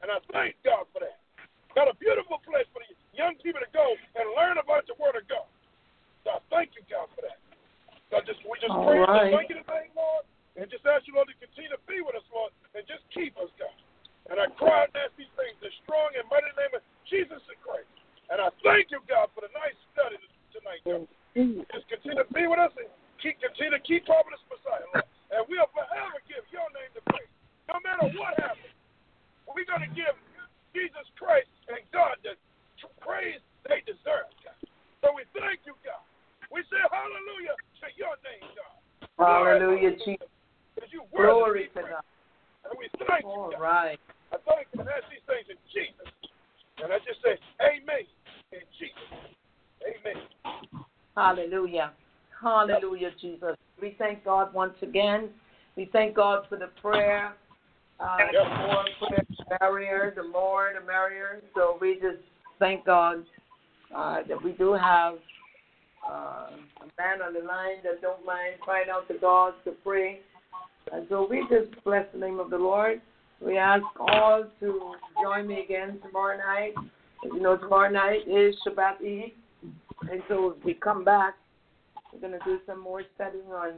And I thank God for that. Got a beautiful place for the young people to go and learn about the Word of God. So I thank you, God, for that. So we just pray and thank you today, Lord, and just ask you, Lord, to continue to be with us, Lord, and just keep us, God. And I cry and ask these things in the strong and mighty name of Jesus Christ. And I thank you, God, for the nice study tonight, God. Just continue to be with us and continue to keep Providence Messiah, Lord. And we'll forever give your name the praise. No matter what happens, we're going to give Jesus Christ and God the praise they deserve, God. So we thank you, God. We say hallelujah to your name, God. Hallelujah, Jesus. Glory to God. And we thank you, God. All right. I thank you and ask these things in Jesus. And I just say amen in Jesus. Amen. Hallelujah. Hallelujah, Jesus. We thank God once again. We thank God for the prayer. The more prayer, the merrier. The more, the merrier. So we just thank God that we do have a man on the line that don't mind crying out to God to pray. And so we just bless the name of the Lord. We ask all to join me again tomorrow night. As you know, tomorrow night is Shabbat Eve. And so as we come back, we're going to do some more studying on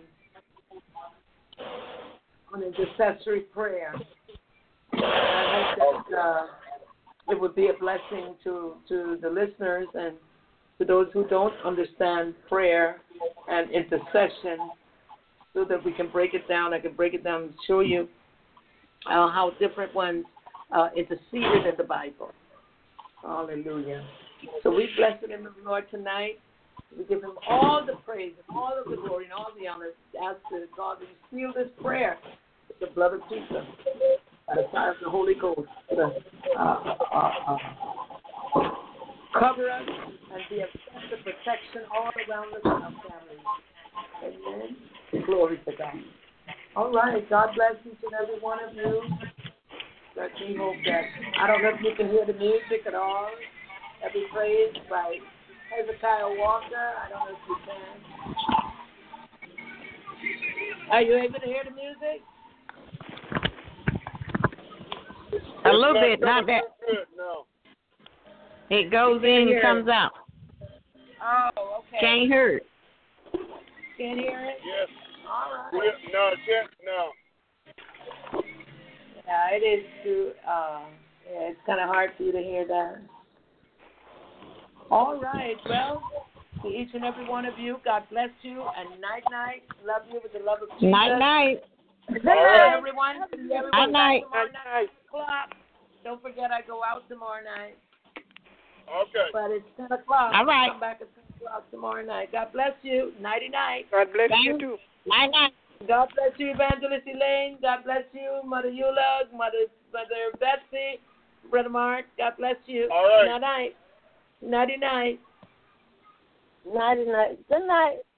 intercessory prayer. And I hope that it would be a blessing to the listeners and to those who don't understand prayer and intercession, so that we can break it down. I can break it down and show you how different ones interceded in the Bible. Hallelujah. So we bless the name of the Lord tonight. We give him all the praise and all of the glory and all the honor. Ask that God to seal this prayer with the blood of Jesus by the fire of the Holy Ghost. Cover us and be a sense of protection all around us and our families. Amen. Glory to God. All right. God bless each and every one of you. Let me hope that, I don't know if you can hear the music at all. Every praise by Hezekiah Walker. I don't know if you can. Are you able to hear the music? A little bit, not that. No. It goes in and comes out. Oh, okay. Can't hear it. Can't hear it? Yes. All right. No, can't. No. Yeah, it is too. It's kind of hard for you to hear that. All right. Well, to each and every one of you, God bless you, and night. Love you with the love of Jesus. Night. Good night, everyone. Night. Tomorrow night, 6 o'clock. Don't forget, I go out tomorrow night. Okay. But it's 10 o'clock. All right. Come back at 10 o'clock tomorrow night. God bless you. Nighty-night. God bless you too. Night. God bless you, Evangelist Elaine. God bless you, Mother Eula, Mother Betsy, Brother Mark. God bless you. All right. Night-night. Nighty-night. Nighty-night. Good night.